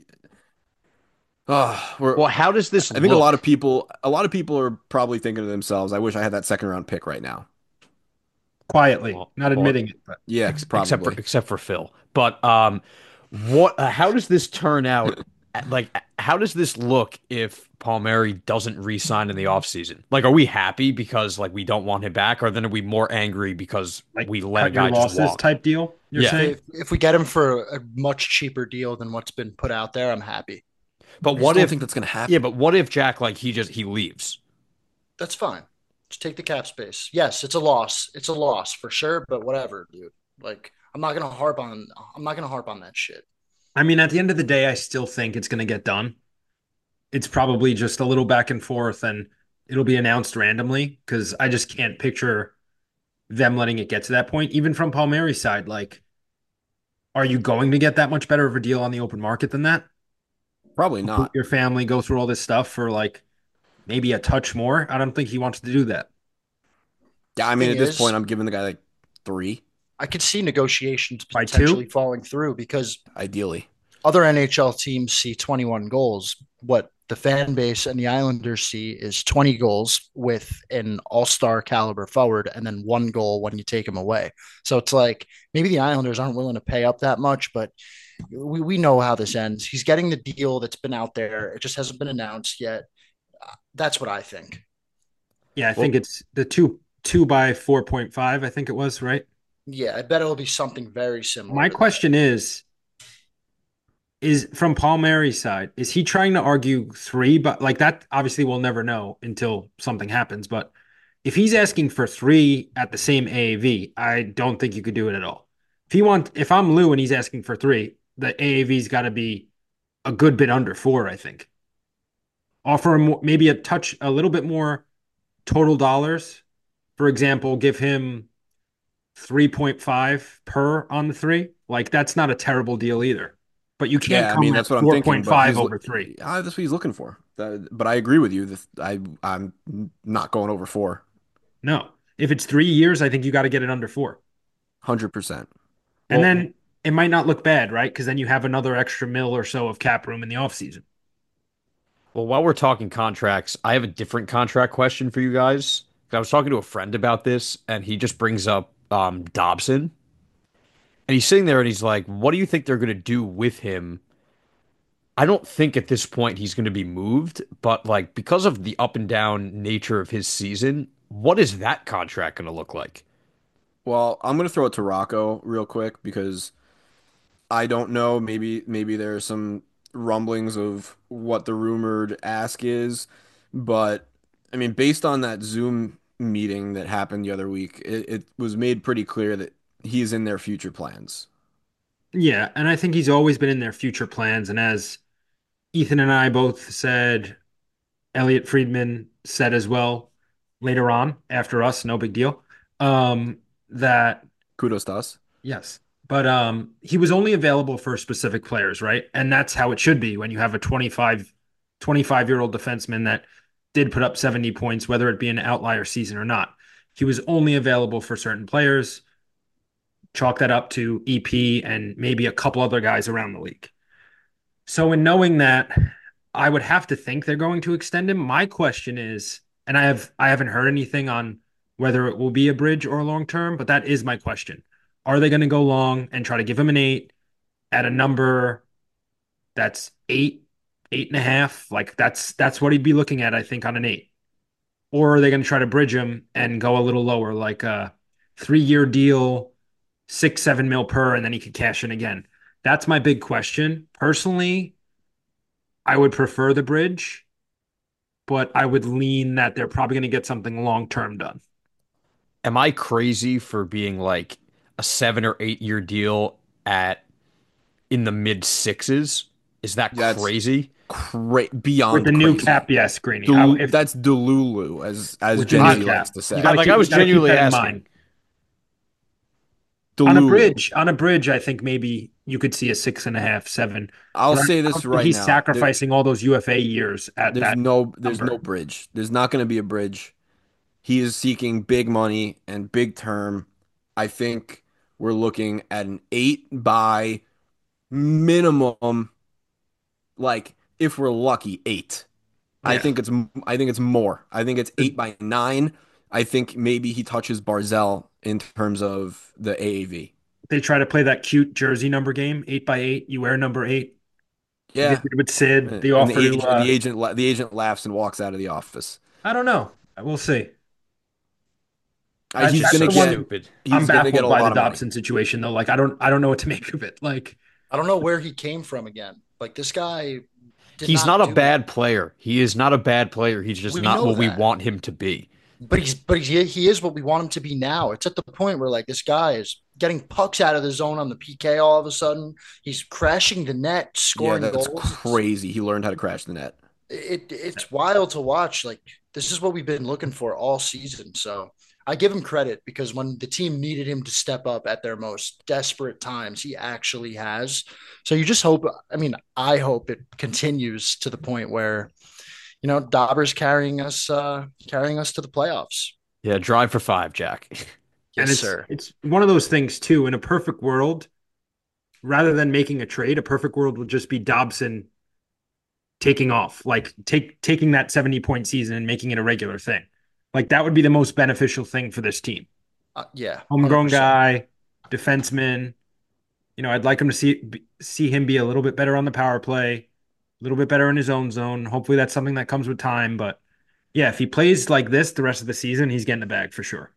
oh, we're Well, how does this I think a look? lot of people a lot of people are probably thinking to themselves, I wish I had that second round pick right now. Quietly, Well, not well, admitting it, but Yeah, ex- except for probably. except for Phil. But um, what? Uh, how does this turn out? Like, how does this look if Palmieri doesn't re-sign in the offseason? Like, are we happy because like we don't want him back, or then are we more angry because like we let a cut your guy just losses walk? type deal, you're Yeah. saying? If, if we get him for a much cheaper deal than what's been put out there, I'm happy. But I just what don't if? think that's gonna happen. Yeah, but what if Jack like he just he leaves? That's fine. Just take the cap space. Yes, it's a loss. It's a loss for sure, but whatever, dude. Like, I'm not gonna harp on. I'm not gonna harp on that shit. I mean, at the end of the day, I still think it's going to get done. It's probably just a little back and forth and it'll be announced randomly because I just can't picture them letting it get to that point. Even from Palmieri's side, like, are you going to get that much better of a deal on the open market than that? Probably Uproot not. your family, go through all this stuff for like maybe a touch more. I don't think he wants to do that. Yeah, I mean Thing at this is, point I'm giving the guy like three, I could see negotiations By potentially two? falling through because ideally. other N H L teams see twenty-one goals. What the fan base and the Islanders see is twenty goals with an all-star caliber forward and then one goal when you take him away. So it's like maybe the Islanders aren't willing to pay up that much, but we, we know how this ends. He's getting the deal that's been out there. It just hasn't been announced yet. That's what I think. Yeah, I Well, think it's the two two by four point five, I think it was, right? Yeah, I bet it'll be something very similar. My to question is, is from Palmieri's side, is he trying to argue three? But like that, obviously, we'll never know until something happens. But if he's asking for three at the same A A V, I don't think you could do it at all. If he want, if I'm Lou and he's asking for three, the A A V's got to be a good bit under four. I think. Offer him more- maybe a touch, a little bit more total dollars. For example, give him three point five per on the three. Like that's not a terrible deal either. But you can't Yeah, I come mean at that's what I'm thinking. But four point five he's over three. yeah, that's what he's looking for. That, but I agree with you. This, I I'm not going over four. No. If it's three years, I think you got to get it under four. Hundred percent. And well, then it might not look bad, right? Because then you have another extra mil or so of cap room in the offseason. well, while we're talking contracts, I have a different contract question for you guys. I was talking to a friend about this, and he just brings up um, Dobson, and he's sitting there and he's like, "What do you think they're going to do with him?" I don't think at this point he's going to be moved, but like because of the up and down nature of his season, what is that contract going to look like? Well, I'm gonna throw it to Rocco real quick because I don't know. Maybe maybe there's some rumblings of what the rumored ask is, but I mean, based on that Zoom meeting that happened the other week, it, it was made pretty clear that he's in their future plans. Yeah. And I think he's always been in their future plans. And as Ethan and I both said, Elliot Friedman said as well later on after us, no big deal. Um, that Kudos to us. Yes. But um he was only available for specific players, right? And that's how it should be when you have a twenty-five twenty-five year old defenseman that did put up seventy points, whether it be an outlier season or not. He was only available for certain players. Chalk that up to E P and maybe a couple other guys around the league. So in knowing that, I would have to think they're going to extend him. My question is, and I have I haven't heard anything on whether it will be a bridge or long term, but that is my question. Are they going to go long and try to give him an eight at a number that's eight, eight and a half? Like that's that's what he'd be looking at, I think, on an eight. Or are they going to try to bridge him and go a little lower, like a three-year deal, six, seven mil per, and then he could cash in again? That's my big question. Personally, I would prefer the bridge, but I would lean that they're probably going to get something long-term done. Am I crazy for being like a seven or eight year deal at in the mid sixes? Is that That's crazy? cra With beyond the new crazy. cap, yes, Greeny. Del I- if that's Delulu, as as with the Gen new Z cap. likes to say. You gotta Like, keep- I was you gotta keep genuinely that in asking. mind. On a Diluted. bridge, on a bridge, I think maybe you could see a six and a half, seven. I'll But I say I this don't think right he's now. There, sacrificing all those U F A years at there's that no there's no number. bridge. There's not going to be a bridge. He is seeking big money and big term. I think we're looking at an eight by minimum, like if we're lucky, eight. I Yeah. think it's I think it's more. I think it's eight by nine. I think maybe he touches Barzell in terms of the A A V. They try to play that cute jersey number game, eight by eight. You wear number eight. Like they Yeah, did with Sid. They and the offer to, agent uh, the agent la- the agent laughs and walks out of the office. I don't know. We'll see. Uh, I, he's that's gonna the So get one stupid. I'm he's gonna get baffled a by the lot of money. Dobson situation though. Like I don't I don't know what to make of it. Like I don't know where he came from again. Like this guy did He's not not a do that. bad player. He is not a bad player. He's just We not know what we that. want him to be. But he's but he's, he is what we want him to be now. It's at the point where like this guy is getting pucks out of the zone on the P K all of a sudden. He's crashing the net, Yeah, scoring that's goals. It's crazy. He learned how to crash the net. it it's wild to watch. Like this is what we've been looking for all season. So I give him credit because when the team needed him to step up at their most desperate times, he actually has. So you just hope. I mean, I hope it continues to the point where you know Dauber's carrying us, uh, carrying us to the playoffs. Yeah, drive for five, Jack. and Yes, it's sir. it's one of those things too. In a perfect world, rather than making a trade, a perfect world would just be Dobson taking off, like take taking that seventy point season and making it a regular thing. Like that would be the most beneficial thing for this team. Uh, yeah, Homegrown one hundred percent. guy, defenseman. You know, I'd like him to see see him be a little bit better on the power play, a little bit better in his own zone. Hopefully that's something that comes with time. But yeah, if he plays like this the rest of the season, he's getting the bag for sure.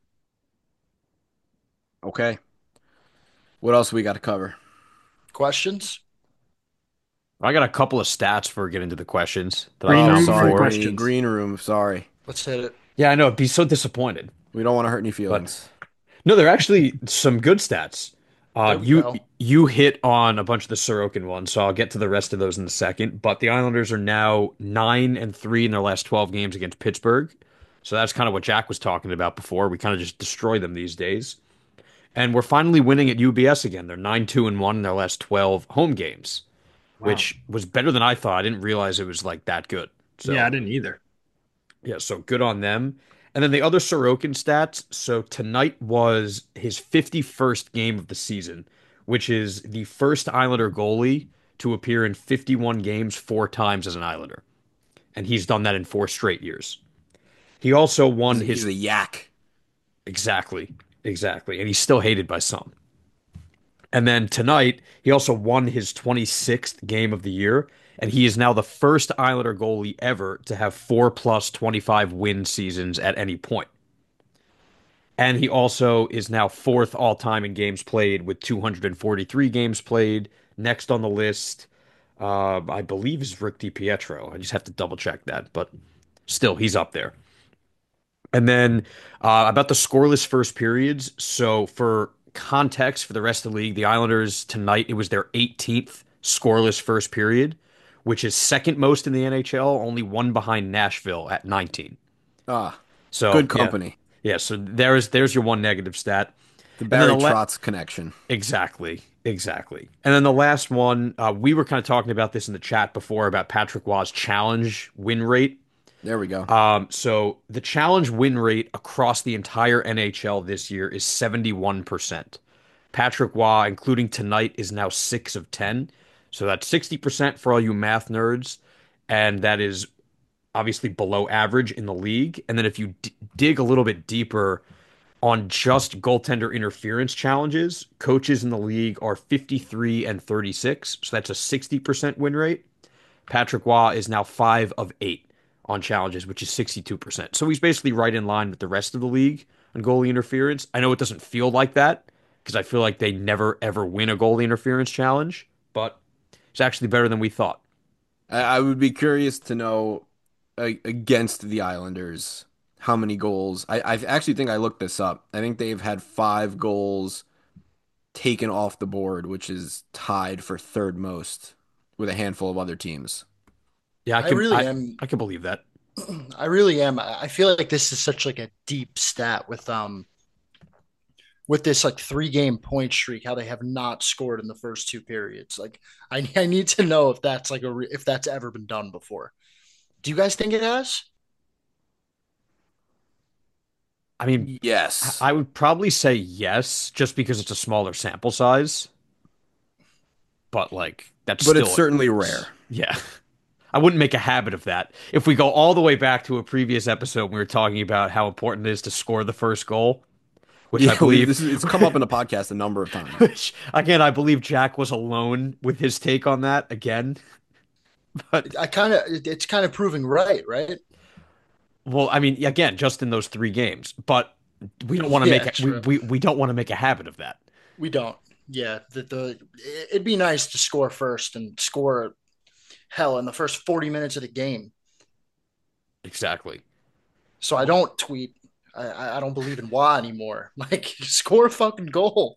Okay. What else we got to cover? Questions? I got a couple of stats before we get into the questions that I Green Oh, room found for sorry, before. green questions. green room. Sorry. Let's hit it. Yeah, I know. I'd be so disappointed. We don't want to hurt any But feelings. no, they're actually some good stats. Uh, There we you go. you hit on a bunch of the Sorokin ones, so I'll get to the rest of those in a second. But the Islanders are now nine and three in their last twelve games against Pittsburgh. So that's kind of what Jack was talking about before. We kind of just destroy them these days. And we're finally winning at U B S again. They're nine two and one in their last twelve home games, Wow. which was better than I thought. I didn't realize it was like that good. Yeah, I So, didn't either. yeah, so good on them. And then the other Sorokin stats. So tonight was his fifty-first game of the season, which is the first Islander goalie to appear in fifty-one games four times as an Islander. And he's done that in four straight years. He also won He's, he's his a yak. exactly, exactly, and he's still hated by some. And then tonight, he also won his twenty-sixth game of the year, and he is now the first Islander goalie ever to have four plus twenty-five win seasons at any point. And he also is now fourth all time in games played with two hundred forty-three games played. Next on the list, uh, I believe, is Rick DiPietro. I just have to double check that, but still, he's up there. And then uh, about the scoreless first periods. So for context for the rest of the league, the Islanders tonight, it was their eighteenth scoreless first period, which is second most in the N H L, only one behind Nashville at nineteen. Ah, So good yeah, company. yeah. So there's there's your one negative stat, The and then Barry the la- Trotz connection. exactly, exactly. And then the last one, uh, we were kind of talking about this in the chat before about Patrick Waugh's challenge win rate. There we go. Um, so the challenge win rate across the entire N H L this year is seventy-one percent. Patrick Waugh, including tonight, is now six of ten. So that's sixty percent for all you math nerds. And that is obviously below average in the league. And then if you d- dig a little bit deeper on just goaltender interference challenges, coaches in the league are fifty-three and thirty-six. So that's a sixty percent win rate. Patrick Waugh is now five of eight on challenges, which is sixty-two percent. So he's basically right in line with the rest of the league on goalie interference. I know it doesn't feel like that because I feel like they never ever win a goalie interference challenge, but it's actually better than we thought. I, I would be curious to know uh, against the Islanders how many goals. I, I actually think I looked this up. I think they've had five goals taken off the board, which is tied for third most with a handful of other teams. Yeah, I I can really I, am. I can believe that. I really am. I feel like this is such like a deep stat with um with this like three game point streak, how they have not scored in the first two periods. Like I, I need to know if that's like a re- if that's ever been done before. Do you guys think it has? I mean, I Yes, I would probably say yes, just because it's a smaller sample size. But like, that's but it's still, certainly rare. yeah. I wouldn't make a habit of that. If we go all the way back to a previous episode, we were talking about how important it is to score the first goal, which I Yeah, we believe, this is it's come up in the podcast a number of times. which again, I believe Jack was alone with his take on that again. But I kind of it's kind of proving right, right? well, I mean, again, just in those three games. But we don't want to make Yeah, it. We, true. we we don't want to make a habit of that. We don't. Yeah, the, the it'd be nice to score first and score hell in the first forty minutes of the game. Exactly. So I don't tweet. I, I don't believe in wah anymore. Like score a fucking goal.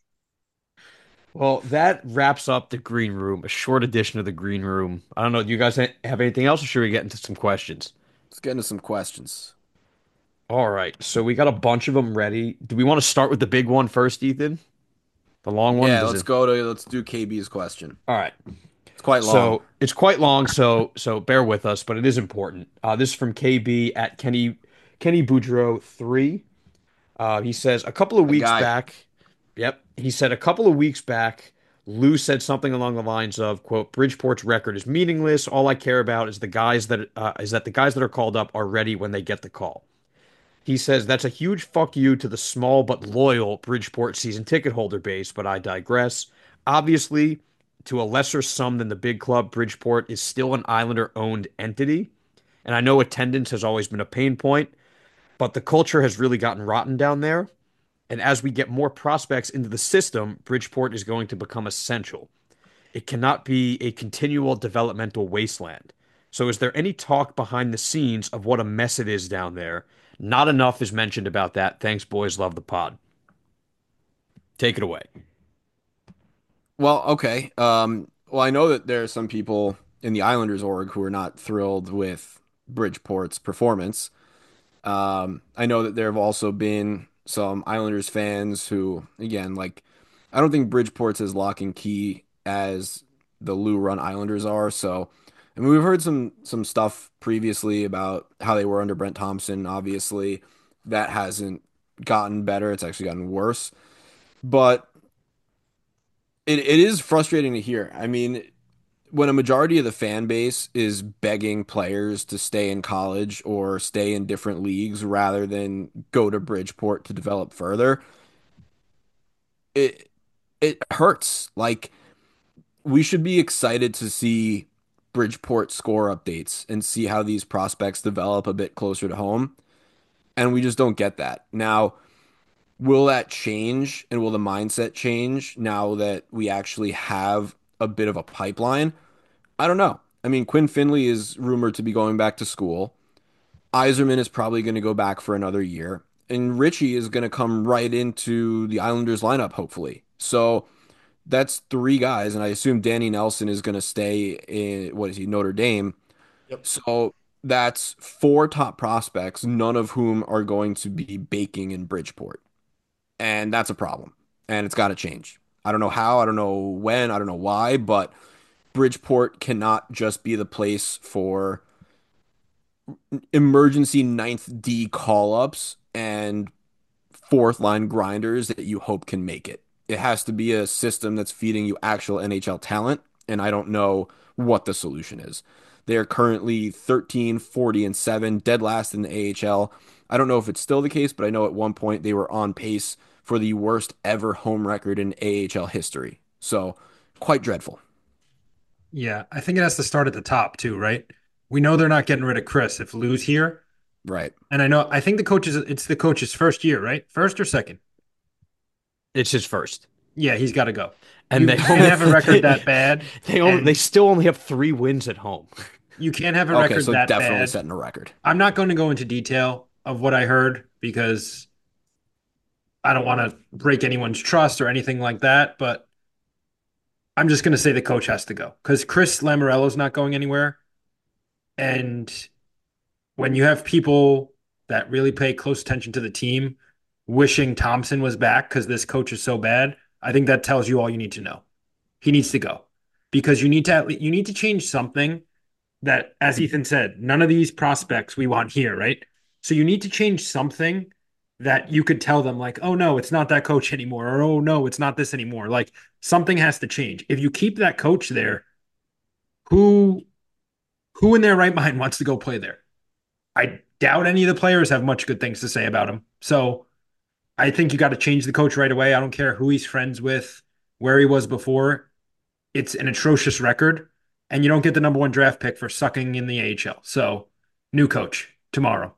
Well, that wraps up the green room, a short edition of the green room. I don't know. Do you guys ha- have anything else, or should we get into some questions? Let's get into some questions. All right. So we got a bunch of them ready. Do we want to start with the big one first, Ethan? The long one? Yeah, Does let's it? go to let's do K B's question. All right. It's quite long. So it's quite long, so so bear with us, but it is important. Uh, this is from K B at Kenny Kenny Boudreau three. Uh, he says a couple of My weeks guy. back. Yep, he said a couple of weeks back. Lou said something along the lines of, "quote Bridgeport's record is meaningless. All I care about is the guys that uh, is that the guys that are called up are ready when they get the call." He says that's a huge fuck you to the small but loyal Bridgeport season ticket holder base, but I digress. Obviously, to a lesser sum than the big club, Bridgeport is still an Islander owned entity. And I know attendance has always been a pain point, but the culture has really gotten rotten down there. And as we get more prospects into the system, Bridgeport is going to become essential. It cannot be a continual developmental wasteland. So, is there any talk behind the scenes of what a mess it is down there? Not enough is mentioned about that. Thanks, boys. Love the pod. Take it away. Well, okay. Um, well, I know that there are some people in the Islanders org who are not thrilled with Bridgeport's performance. Um, I know that there have also been some Islanders fans who, again, like, I don't think Bridgeport's as lock and key as the Lou Run Islanders are. So, I mean, we've heard some some stuff previously about how they were under Brent Thompson. Obviously, that hasn't gotten better. It's actually gotten worse. But it, it is frustrating to hear. I mean, when a majority of the fan base is begging players to stay in college or stay in different leagues rather than go to Bridgeport to develop further, it it hurts. Like we should be excited to see Bridgeport score updates and see how these prospects develop a bit closer to home, and we just don't get that. Now, will that change and will the mindset change now that we actually have a bit of a pipeline? I don't know. I mean, Quinn Finley is rumored to be going back to school. Iserman is probably going to go back for another year. And Richie is going to come right into the Islanders lineup, hopefully. So that's three guys. And I assume Danny Nelson is going to stay in, what is he, Notre Dame. Yep. So that's four top prospects, none of whom are going to be baking in Bridgeport. And that's a problem. And it's got to change. I don't know how, I don't know when, I don't know why, but Bridgeport cannot just be the place for emergency ninth D call ups and fourth line grinders that you hope can make it. It has to be a system that's feeding you actual N H L talent, and I don't know what the solution is. They are currently thirteen, forty, and seven, dead last in the A H L. I don't know if it's still the case, but I know at one point they were on pace for the worst ever home record in A H L history. So, quite dreadful. Yeah, I think it has to start at the top too, right? We know they're not getting rid of Chris if Lou's here. Right. And I know I think the coach is it's the coach's first year, right? First or second? It's his first. Yeah, he's got to go. And You they can't have a record that bad. They only, and they still only have three wins at home. You can't have a Okay, record so that definitely bad. setting a record. I'm not going to go into detail of what I heard because I don't want to break anyone's trust or anything like that, but I'm just going to say the coach has to go because Chris Lamorello's not going anywhere. And when you have people that really pay close attention to the team wishing Thompson was back because this coach is so bad, I think that tells you all you need to know. He needs to go because you need to you need to change something that, as Ethan said, none of these prospects we want here, right? So you need to change something that you could tell them like, oh no, it's not that coach anymore, or oh no, it's not this anymore. Like something has to change. If you keep that coach there, who who in their right mind wants to go play there? I doubt any of the players have much good things to say about him. So I think you got to change the coach right away. I don't care who he's friends with, where he was before. It's an atrocious record, and you don't get the number one draft pick for sucking in the A H L. So, new coach tomorrow.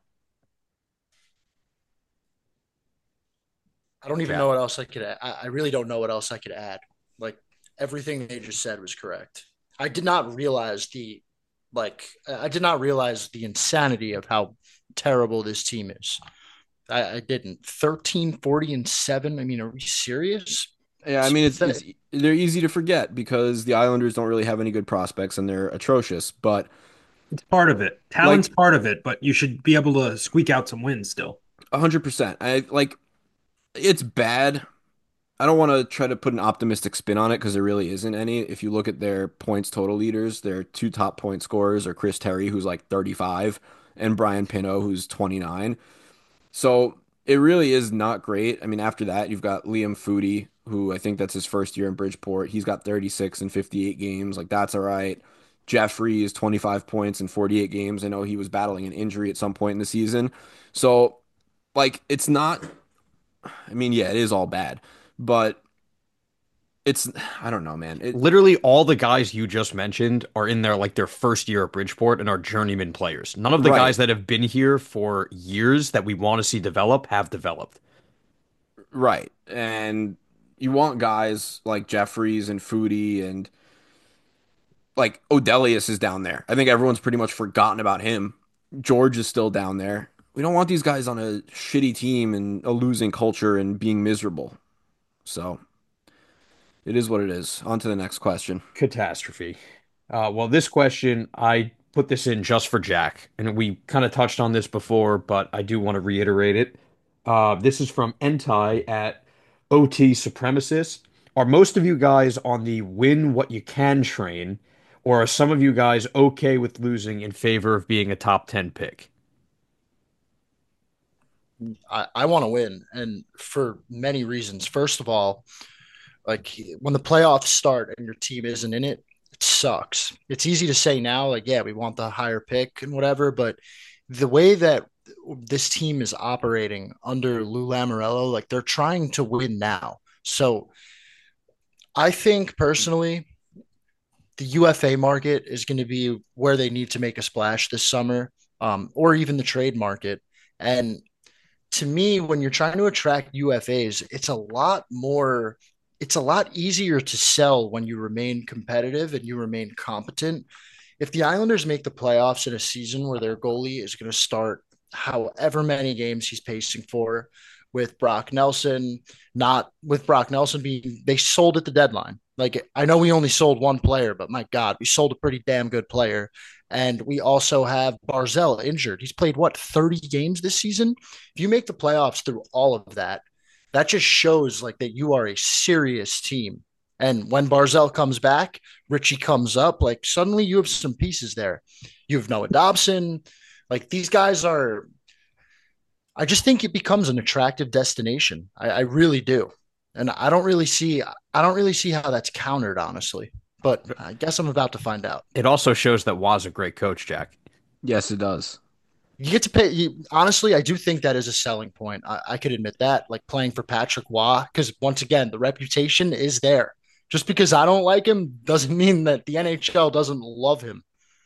I don't even Yeah. know what else I could add. I, I really don't know what else I could add. Like everything they just said was correct. I did not realize the like I did not realize the insanity of how terrible this team is. I, I didn't. thirteen, forty, and seven. I mean, are we serious? Yeah, I It's mean it's, it's pathetic. they're easy to forget because the Islanders don't really have any good prospects and they're atrocious. But It's part of it. Talent's like part of it, but you should be able to squeak out some wins still. one hundred percent. I like it's bad. I don't want to try to put an optimistic spin on it because there really isn't any. If you look at their points total leaders, their two top point scorers are Chris Terry, who's like thirty-five, and Brian Pino, who's twenty-nine. So it really is not great. I mean, after that, you've got Liam Foudy, who I think that's his first year in Bridgeport. He's got thirty-six and fifty-eight games. Like, that's all right. Jeffrey is twenty-five points in forty-eight games. I know he was battling an injury at some point in the season. So, like, it's not, I mean, yeah, it is all bad, but it's, I don't know, man. It, Literally all the guys you just mentioned are in their like their first year at Bridgeport and are journeyman players. None of the right, guys that have been here for years that we want to see develop have developed. right. And you want guys like Jeffries and Foodie and like Odelius is down there. I think everyone's pretty much forgotten about him. George is still down there. We don't want these guys on a shitty team and a losing culture and being miserable. So it is what it is. On to the next question. Catastrophe. Uh, well, this question, I put this in just for Jack, and we kind of touched on this before, but I do want to reiterate it. Uh, this is from Entai at O T Supremacist. Are most of you guys on the win what you can train, or are some of you guys okay with losing in favor of being a top ten pick? I, I want to win, and for many reasons. First of all, like when the playoffs start and your team isn't in it, it sucks. It's easy to say now, like, yeah, we want the higher pick and whatever, but the way that this team is operating under Lou Lamoriello, like they're trying to win now. So I think personally, the U F A market is going to be where they need to make a splash this summer, um, or even the trade market. And to me, when you're trying to attract U F As, it's a lot more, it's a lot easier to sell when you remain competitive and you remain competent. If the Islanders make the playoffs in a season where their goalie is going to start however many games he's pacing for, with Brock Nelson, not with Brock Nelson being, they sold at the deadline. Like, I know we only sold one player, but my God, we sold a pretty damn good player. And we also have Barzell injured. He's played, what, thirty games this season? If you make the playoffs through all of that, that just shows like that you are a serious team. And when Barzell comes back, Richie comes up, like suddenly you have some pieces there. You have Noah Dobson. Like these guys are, I just think it becomes an attractive destination. I, I really do. And I don't really see, I don't really see how that's countered, honestly. But I guess I'm about to find out. It also shows that Wa's a great coach, Jack. Yes, it does. You get to pay. You, honestly, I do think that is a selling point. I, I could admit that, like playing for Patrick Waugh, because once again, the reputation is there. Just because I don't like him doesn't mean that the N H L doesn't love him.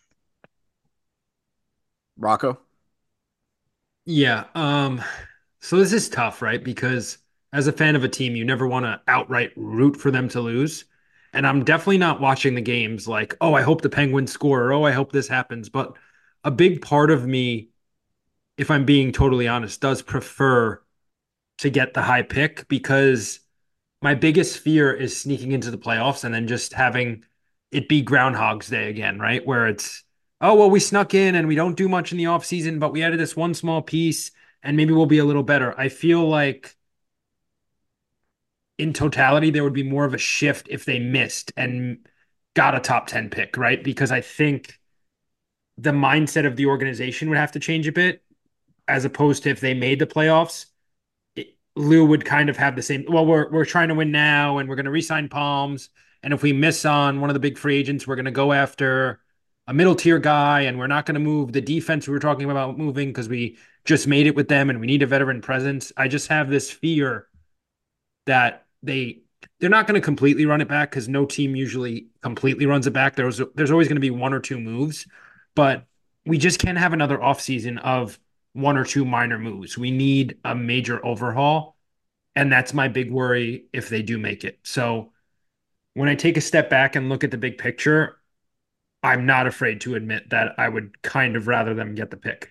Rocco? Yeah. Um, so this is tough, right? Because as a fan of a team, you never want to outright root for them to lose. And I'm definitely not watching the games like, oh, I hope the Penguins score, or oh, I hope this happens. But a big part of me, if I'm being totally honest, does prefer to get the high pick because my biggest fear is sneaking into the playoffs and then just having it be Groundhog's Day again, right? Where it's, oh, well, we snuck in and we don't do much in the offseason, but we added this one small piece and maybe we'll be a little better. I feel like in totality, there would be more of a shift if they missed and got a top ten pick, right? Because I think the mindset of the organization would have to change a bit as opposed to if they made the playoffs. It, Lou would kind of have the same. Well, we're we're trying to win now, and we're going to re-sign Palms. And if we miss on one of the big free agents, we're going to go after a middle tier guy, and we're not going to move the defense we were talking about moving because we just made it with them, and we need a veteran presence. I just have this fear that they they're not going to completely run it back because no team usually completely runs it back. There's there's always going to be one or two moves, but we just can't have another offseason of one or two minor moves. We need a major overhaul, and that's my big worry if they do make it. So when I take a step back and look at the big picture, I'm not afraid to admit that I would kind of rather them get the pick.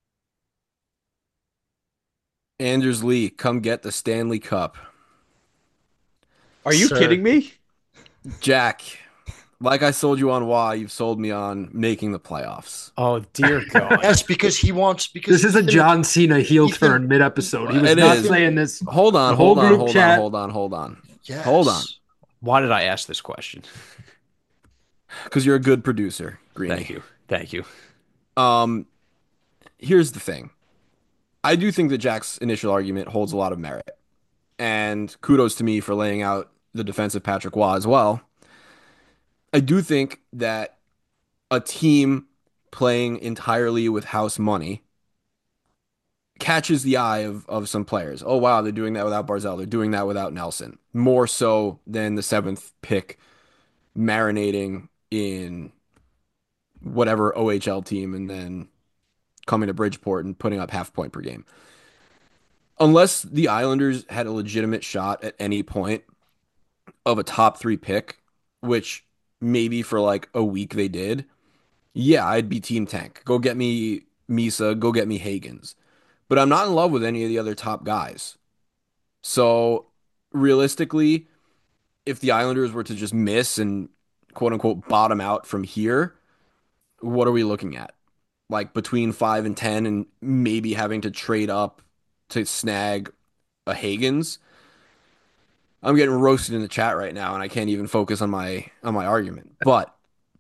Anders Lee, come get the Stanley Cup. Are you Sir. kidding me? Jack, like I sold you on why, you've sold me on making the playoffs. Oh dear God. Yes, because he wants. Because This is a Ethan- John Cena heel Ethan- turn mid episode. He was It not is. saying this. Hold on, The whole hold on, group hold on, chat. hold on, hold on. Yes. Hold on. Why did I ask this question? Because you're a good producer, Greeny. Thank you. Thank you. Um, here's the thing. I do think that Jack's initial argument holds a lot of merit. And kudos to me for laying out the defense of Patrick Waugh as well. I do think that a team playing entirely with house money catches the eye of, of some players. Oh, wow, they're doing that without Barzell. They're doing that without Nelson. More so than the seventh pick marinating in whatever O H L team and then coming to Bridgeport and putting up half point per game. Unless the Islanders had a legitimate shot at any point of a top three pick, which maybe for like a week they did, yeah, I'd be Team Tank. Go get me Misa, go get me Hagens. But I'm not in love with any of the other top guys. So realistically, if the Islanders were to just miss and quote unquote bottom out from here, what are we looking at? Like between five and ten and maybe having to trade up to snag a Hagens. I'm getting roasted in the chat right now and I can't even focus on my on my argument. But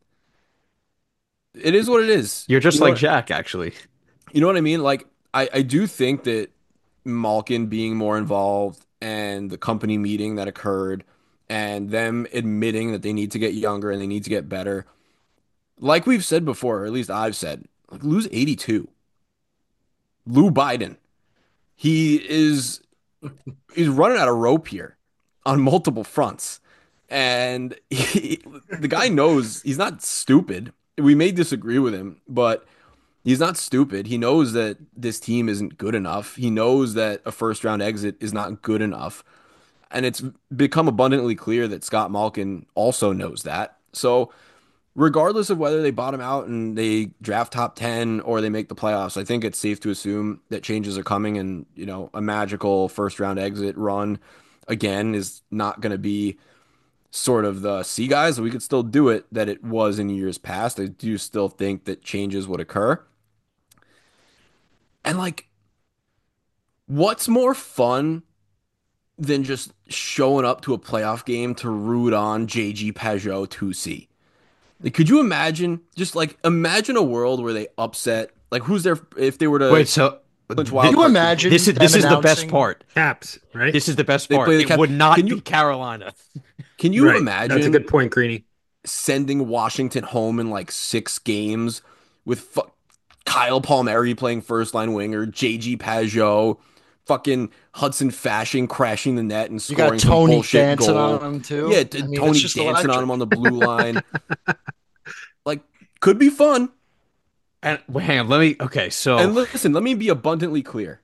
it is what it is. You're just You know like what- Jack, actually. You know what I mean? Like I, I do think that Malkin being more involved and the company meeting that occurred and them admitting that they need to get younger and they need to get better. Like we've said before, or at least I've said, like lose eighty-two. Lou Biden. He is he's running out of rope here on multiple fronts. And he, the guy knows he's not stupid. We may disagree with him, but he's not stupid. He knows that this team isn't good enough. He knows that a first round exit is not good enough. And it's become abundantly clear that Scott Malkin also knows that. So regardless of whether they bottom out and they draft top ten or they make the playoffs, I think it's safe to assume that changes are coming and, you know, a magical first round exit run again is not going to be sort of the see guys. We could still do it that it was in years past. I do still think that changes would occur. And like, what's more fun than just showing up to a playoff game to root on J G Pajot two C? Like, could you imagine, just like, imagine a world where they upset, like, who's there, if they were to Wait, so clinch th- wild Can you card- imagine? this is them this is the best announcing- part. Caps, right? This is the best They part. play the It Cap- would not Can you- be Carolina. Can you Right. imagine That's a good point, Greeny. sending Washington home in like six games with fu- Kyle Palmieri playing first line winger, J G Pajot, fucking Hudson Fashing crashing the net and You scoring got some Tony bullshit dancing goal. on him too. Yeah, I t- mean, Tony it's just dancing on electric. him on the blue line. Like, could be fun. And wait, hang on, let me. Okay, so And listen, let me be abundantly clear.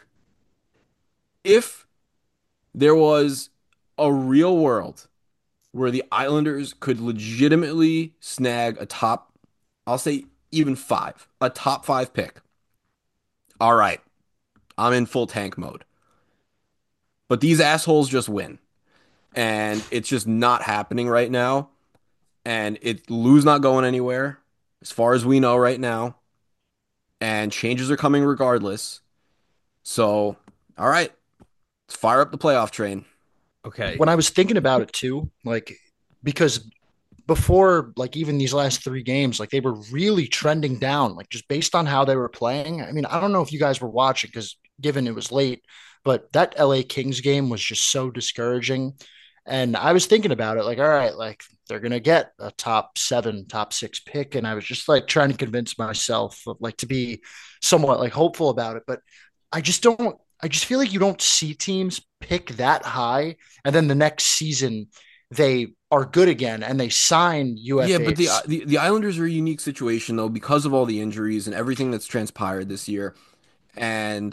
If there was a real world where the Islanders could legitimately snag a top, I'll say even five, a top five pick. All right, I'm in full tank mode. But these assholes just win. And it's just not happening right now. And it Lou's not going anywhere, as far as we know right now. And changes are coming regardless. So, all right, let's fire up the playoff train. Okay. When I was thinking about it too, like because before like even these last three games, like they were really trending down, like just based on how they were playing. I mean, I don't know if you guys were watching because given it was late, but that L A Kings game was just so discouraging. And I was thinking about it, like, all right, like they're gonna get a top seven, top six pick. And I was just like trying to convince myself of like to be somewhat like hopeful about it. But I just don't I just feel like you don't see teams pick that high and then the next season they are good again and they sign U F As. Yeah, but the, the the Islanders are a unique situation though because of all the injuries and everything that's transpired this year. And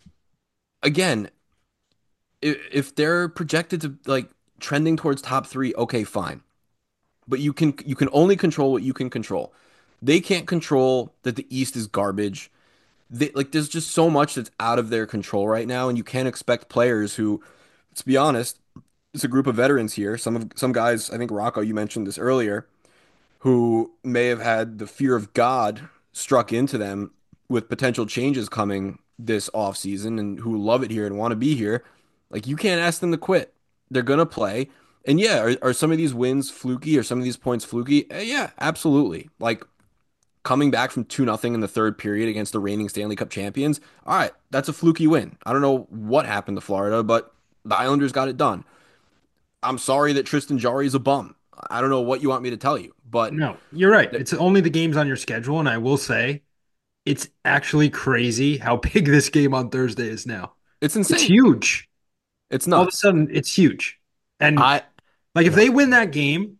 again, if, if they're projected to like trending towards top three, okay, fine. But you can you can only control what you can control. They can't control that the East is garbage. They, like there's just so much that's out of their control right now, and you can't expect players who, let's be honest, it's a group of veterans here. Some of some guys, I think Rocco, you mentioned this earlier, who may have had the fear of God struck into them with potential changes coming this offseason and who love it here and want to be here. Like you can't ask them to quit. They're gonna play. And yeah, are, are some of these wins fluky? Are some of these points fluky? Eh, yeah, absolutely. Like coming back from two nothing in the third period against the reigning Stanley Cup champions. All right, that's a fluky win. I don't know what happened to Florida, but the Islanders got it done. I'm sorry that Tristan Jarry is a bum. I don't know what you want me to tell you, but No, you're right. th- It's only the games on your schedule, and I will say it's actually crazy how big this game on Thursday is now. it's It's insane. huge. It's All of a nuts. sudden, it's huge. And I like if they win that game,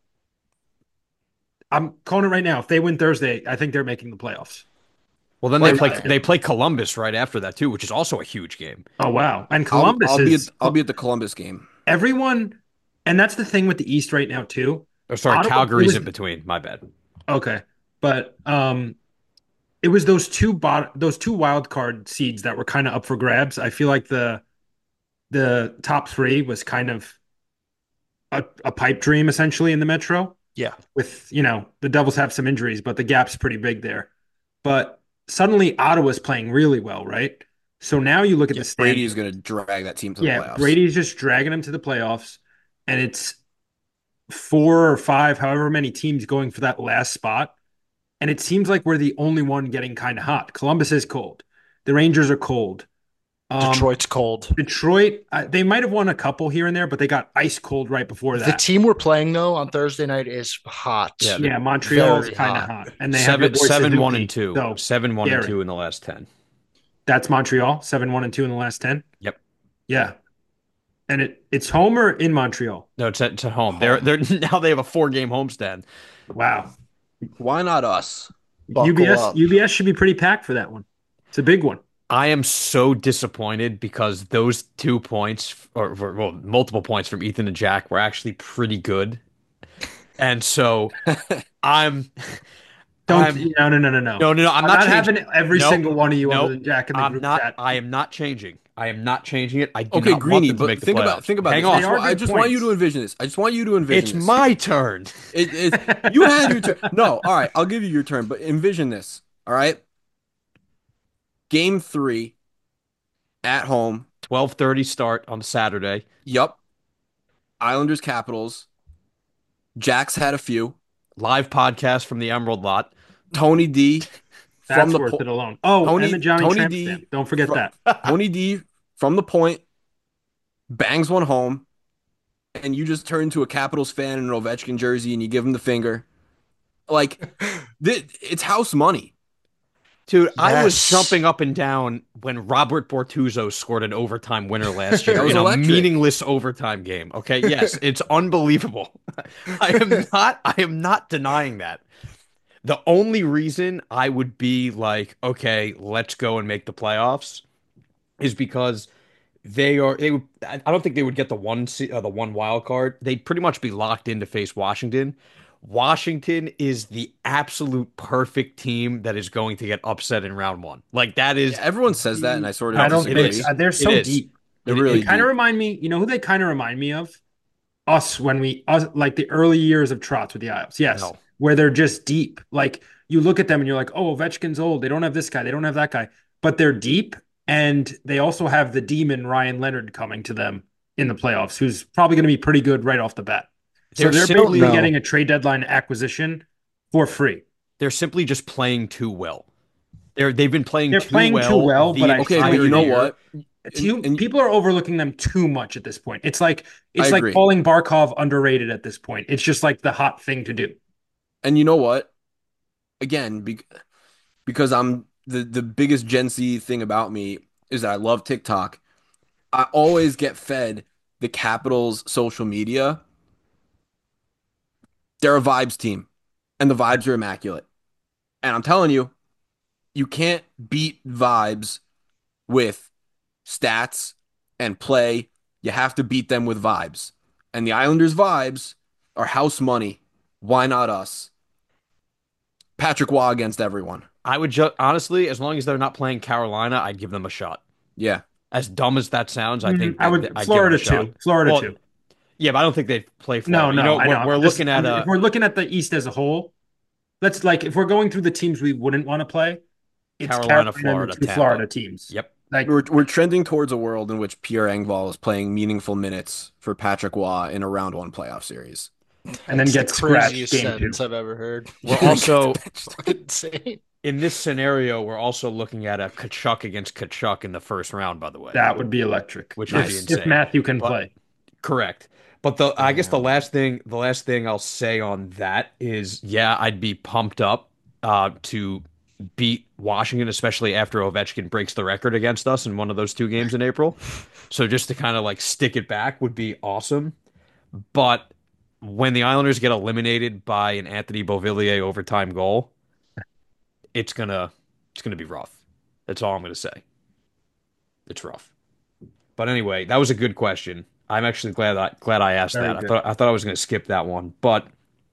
I'm calling it right now. If they win Thursday, I think they're making the playoffs. well then Like, they play I- they play Columbus right after that too, which is also a huge game. Oh wow. And I'll, Columbus I'll be is at, I'll be at the Columbus game. everyone, and that's the thing with the East right now too. Oh, sorry, Ottawa- Calgary's it was- in between. My bad. Okay. But um it was those two bot those two wild card seeds that were kind of up for grabs. I feel like the the top three was kind of a, a pipe dream essentially in the Metro. Yeah. With, you know, the Devils have some injuries, but the gap's pretty big there. But suddenly Ottawa's playing really well, right? So now you look at Yeah, the standings. Brady is going to drag that team to the Yeah, playoffs. Brady's just dragging them to the playoffs, and it's four or five, however many teams going for that last spot. And it seems like we're the only one getting kind of hot. Columbus is cold. The Rangers are cold. Um, Detroit's cold. Detroit, uh, they might have won a couple here and there, but they got ice cold right before The that. team we're playing though on Thursday night is hot. Yeah, Yeah, Montreal is very kind of hot. hot. And they have your Seven boy seven one Suzuki. and two. So Seven one and Garrett. two in the last ten. that's Montreal, seven one and two in the last ten. Yep. Yeah. And it it's home or in Montreal? No, it's at, it's at home. They're they're now they have a four game homestand. Wow. Why not us? Buckle U B S up. U B S should be pretty packed for that one. It's a big one. I am so disappointed because those two points, or, or well, multiple points from Ethan and Jack, were actually pretty good, and so I'm. Don't I'm, no no no no no. no, no, no. I'm, I'm not, not changing. having every Nope. single one of you Nope. other than Jack in the I'm group not. chat. I am not changing. I am not changing it. I do Okay, not want Greeny, them to but make the think playoffs. about think about Hang this. on. I just, They are want, I good just want you points. to envision this. I just want you to envision It's this. my turn. It, it, you had your turn. No, all right, I'll give you your turn, but envision this. All right, game three at home. twelve thirty start on Saturday. Yup. Islanders Capitals. Jack's had a few. Live podcast from the Emerald Lot. Tony D from That's the worth po- it alone. Oh, Tony- and the Johnny Tony Tramp D stamp. Don't forget fro- that. Tony D from the point bangs one home, and you just turn to a Capitals fan in an Ovechkin jersey and you give him the finger. Like, th- it's house money. Dude, I was Yes. jumping up and down when Robert Bortuzzo scored an overtime winner last year That was in a electric. meaningless overtime game. Okay, yes, it's unbelievable. I am not I am not denying that. The only reason I would be like, okay, let's go and make the playoffs is because they are they would I I don't think they would get the one se- uh, the one wild card. They'd pretty much be locked in to face Washington. Washington is the absolute perfect team that is going to get upset in round one. Like that is Yeah, everyone says that, and I sort of I don't disagree. think is. uh, they're so It is. deep. They're They- really they kind of deep. remind me, you know who they kind of remind me of? Us when we us like the early years of Trotz with the Isles. Yes. No. Where they're just deep. Like you look at them and you're like, oh, Ovechkin's old. They don't have this guy. They don't have that guy. But they're deep And they also have the demon Ryan Leonard coming to them in the playoffs, who's probably going to be pretty good right off the bat. So They're they're simply- basically No. getting a trade deadline acquisition for free. They're simply just playing too well. They're they've been playing They're too playing well. too well, the but I Okay, think but entire you know year. what? Too, And- and- people are overlooking them too much at this point. It's like it's I like agree. calling Barkov underrated at this point. It's just like the hot thing to do. And you know what? Again, be, because I'm the the biggest Gen Z thing about me is that I love TikTok. I always get fed the Capitals social media. They're a vibes team, and the vibes are immaculate. And I'm telling you, you can't beat vibes with stats and play. You have to beat them with vibes. And the Islanders' vibes are house money. Why not us? Patrick Waugh against everyone. I would just honestly, as long as they're not playing Carolina, I'd give them a shot. Yeah. As dumb as that sounds, I think Mm, I would I'd give Florida them a shot. too. Florida Well, too. Yeah, but I don't think they'd play No, Florida. no, You know, I we're, know. we're I'm just- looking at I'm- a if we're looking at the East as a whole, let's like if we're going through the teams we wouldn't want to play, it's Carolina, Carolina, Florida, and the two Tampa. Florida teams. Yep. Like We're, we're trending towards a world in which Pierre Engvall is playing meaningful minutes for Patrick Waugh in a round one playoff series. and then That's gets the craziest scratched game two. sentence I've ever heard. We're also Fucking insane. in this scenario, we're also looking at a Kachuk against Kachuk in the first round, by the way. That would be electric. Which would if, be if insane. Matthew can But- play. Correct. But the I guess the Damn. last thing the last thing I'll say on that is yeah, I'd be pumped up uh, to beat Washington, especially after Ovechkin breaks the record against us in one of those two games in April. So just to kind of like stick it back would be awesome. But when the Islanders get eliminated by an Anthony Beauvillier overtime goal, it's gonna it's gonna be rough. That's all I'm gonna say. It's rough. But anyway, that was a good question. I'm actually glad I glad I asked Very that. I good. thought I thought I was going to skip that one, but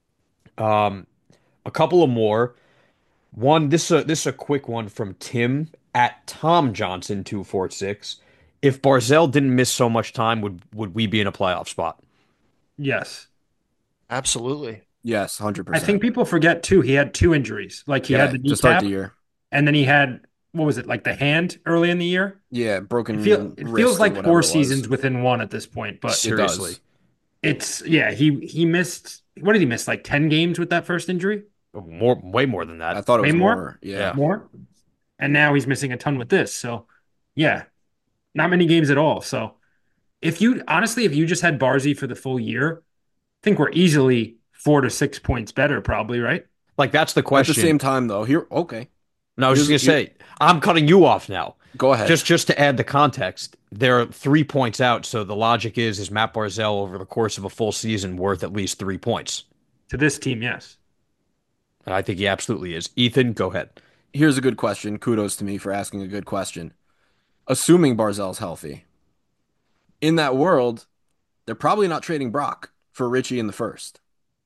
um, a couple of more. One, this is a, this is a quick one from Tim at Tom Johnson two four six. If Barzell didn't miss so much time, would would we be in a playoff spot? Yes. Absolutely. Yes, one hundred I percent. think people forget too, he had two injuries. Like he yeah, had the to start kneecap, the year. and then he had what was it, like the hand early in the year? Yeah, broken It, feel, it wrist feels or like whatever four it was. seasons within one at this point, but It does. Seriously. it's yeah, he he missed what did he miss? Like ten games with that first injury? More, way more than that. I thought it Way was more? more. Yeah. Yeah. More. And now he's missing a ton with this. So yeah, not many games at all. So if you honestly, if you just had Barzy for the full year, I think we're easily four to six points better, probably, right? Like that's the At the question. same time, though, here, okay, no, I was just here's- gonna say, I'm cutting you off now. go ahead. Just just to add the context, they're three points out. So the logic is, is Matt Barzell over the course of a full season worth at least three points? To this team, yes. And I think he absolutely is. Ethan, go ahead. Here's a good question. Kudos to me for asking a good question. Assuming Barzell's healthy, in that world, they're probably not trading Brock for Richie in the first.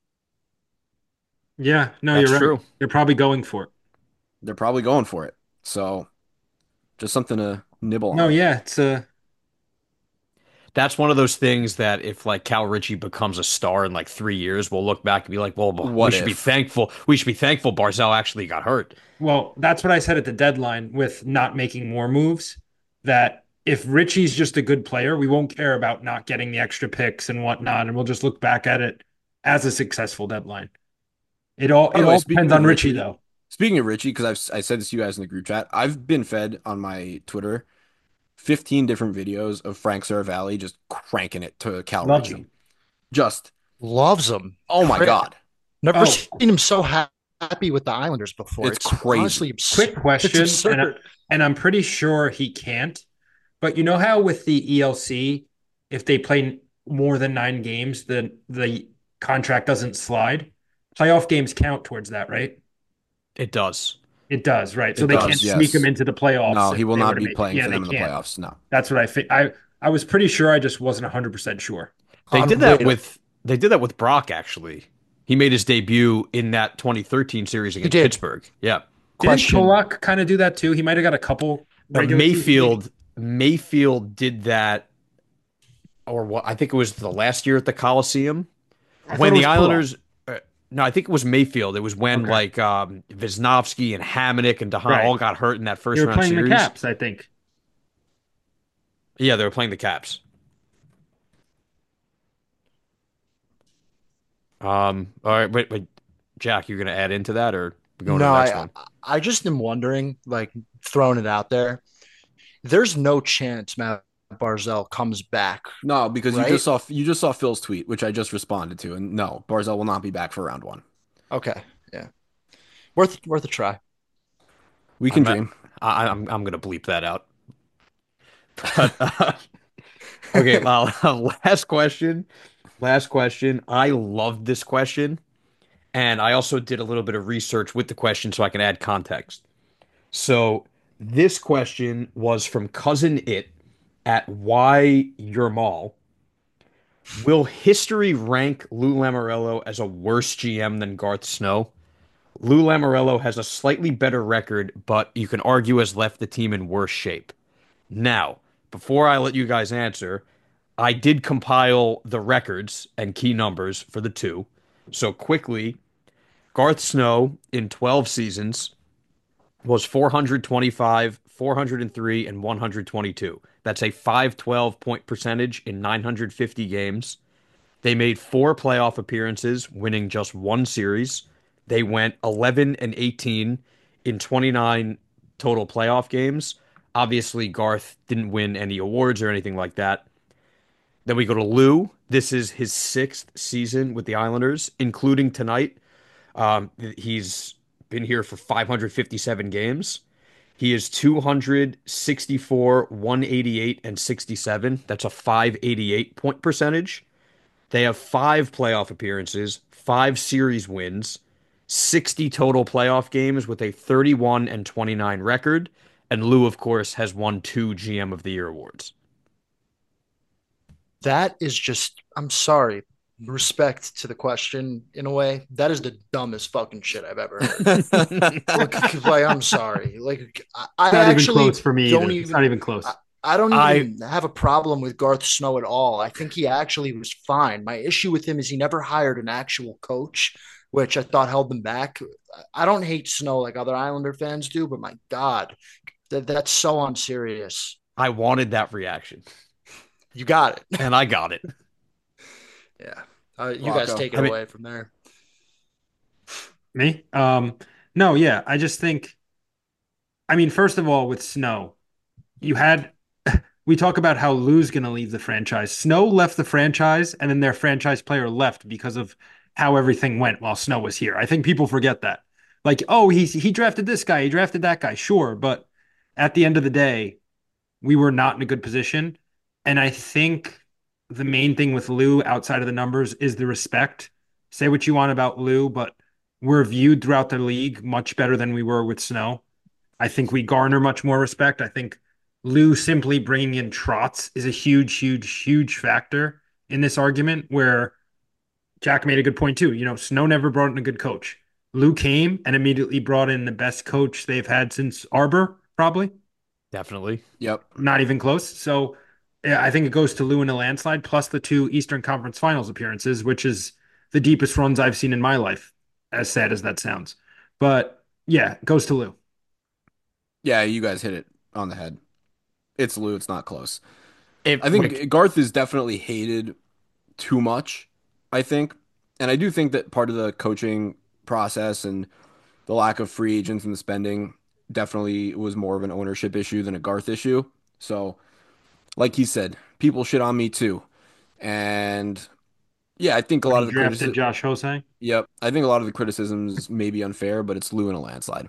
Yeah, no, That's you're right. true. They're probably going for it. They're probably going for it. So, just something to nibble No, on. yeah, it's uh That's one of those things that if like Cal Ritchie becomes a star in like three years, we'll look back and be like, well, we What should be if? thankful. We should be thankful Barzell actually got hurt. well, that's what I said at the deadline with not making more moves. That if Richie's just a good player, we won't care about not getting the extra picks and whatnot, and we'll just look back at it as a successful deadline. It all By it the way, all speaking depends of on Richie, Richie- though. Speaking of Richie, because I've I said this to you guys in the group chat, I've been fed on my Twitter fifteen different videos of Frank Saravalli just cranking it to Cal Loves Ritchie. him. Just, Loves him. oh my Cra- God. Never Oh. seen him so ha- happy with the Islanders before. It's crazy. honestly absurd. Quick question, It's and, I, absurd. and I'm pretty sure he can't. But you know how with the E L C, if they play more than nine games, the the contract doesn't slide. Playoff games count towards that, right? It does. It does, right? So It they does, can't yes. sneak him into the playoffs. No, if he will they were not to be make it. playing Yeah, for they them in the can't. playoffs. No. That's what I think. I I was pretty sure. I just wasn't one hundred percent sure. They did that Unreal. with they did that with Brock actually. He made his debut in that twenty thirteen series against did. Pittsburgh. Yeah. Didn't Question. Polak kind of do that too? He might have got a couple. But regular season Mayfield Mayfield did that or what I think it was the last year at the Coliseum I thought when it the was Polak. Islanders uh, no, I think it was Mayfield. It was when Okay. like um Wisnowski and Hamonic and DeHaan Right. all got hurt in that first They were round playing series. the Caps, I think. Yeah, they were playing the Caps. Um, all right, wait, wait, Jack, you're gonna add into that, or we going to No, the next I one? I just am wondering, like throwing it out there. There's no chance Matt Barzell comes back, No, because you just right? saw you just saw Phil's tweet, which I just responded to, and no, Barzell will not be back for round one. Okay, yeah, worth worth a try. We can I'm at, dream. I, I'm I'm gonna bleep that out. But uh, okay, well, last question. Last question. I loved this question, and I also did a little bit of research with the question so I can add context. So this question was from Cousin It at Why Your Mall. Will history rank Lou Lamoriello as a worse G M than Garth Snow? Lou Lamoriello has a slightly better record, but you can argue has left the team in worse shape. Now, before I let you guys answer, I did compile the records and key numbers for the two. So quickly, Garth Snow in twelve seasons was four hundred twenty-five, four hundred three, and one hundred twenty-two. That's a five hundred twelve point percentage in nine hundred fifty games. They made four playoff appearances, winning just one series. They went eleven and eighteen in twenty-nine total playoff games. Obviously, Garth didn't win any awards or anything like that. Then we go to Lou. This is his sixth season with the Islanders, including tonight. Um, he's been here for five hundred fifty-seven games. He is two hundred sixty-four, one eighty-eight, and sixty-seven. That's a five eighty-eight point percentage. They have five playoff appearances, five series wins, sixty total playoff games with a thirty-one and twenty-nine record. And Lou, of course, has won two G M of the Year awards. That is just, I'm sorry, respect to the question in a way. That is the dumbest fucking shit I've ever heard. Like, like I'm sorry. Like, I, I Not even actually close for me don't either. It's not even. even I, close. I don't I even have a problem with Garth Snow at all. I think he actually was fine. My issue with him is he never hired an actual coach, which I thought held them back. I don't hate Snow like other Islander fans do, but my God, that, that's so unserious. I wanted that reaction, You got it. and I got it. Yeah. Uh, you guys Rocco. take it I mean, away from there. Me? Um, no, yeah. I just think, I mean, first of all, with Snow, you had we talk about how Lou's going to leave the franchise. Snow left the franchise, and then their franchise player left because of how everything went while Snow was here. I think people forget that. Like, oh, he he drafted this guy, he drafted that guy, sure, but at the end of the day, we were not in a good position. And I think the main thing with Lou outside of the numbers is the respect. Say what you want about Lou, but we're viewed throughout the league much better than we were with Snow. I think we garner much more respect. I think Lou simply bringing in Trotz is a huge, huge, huge factor in this argument where Jack made a good point too. You know, Snow never brought in a good coach. Lou came and immediately brought in the best coach they've had since Arbor, probably. Definitely. Yep. Not even close. So yeah, I think it goes to Lou in a landslide, plus the two Eastern Conference Finals appearances, which is the deepest runs I've seen in my life, as sad as that sounds. But yeah, it goes to Lou. Yeah, you guys hit it on the head. It's Lou. It's not close. If I like think Garth is definitely hated too much, I think. And I do think that part of the coaching process and the lack of free agents and the spending definitely was more of an ownership issue than a Garth issue. So, like he said, people shit on me too. And yeah, I think a When lot he of the drafted criticism, Josh Hosang. yep, I think a lot of the criticisms may be unfair, but it's Lou in a landslide.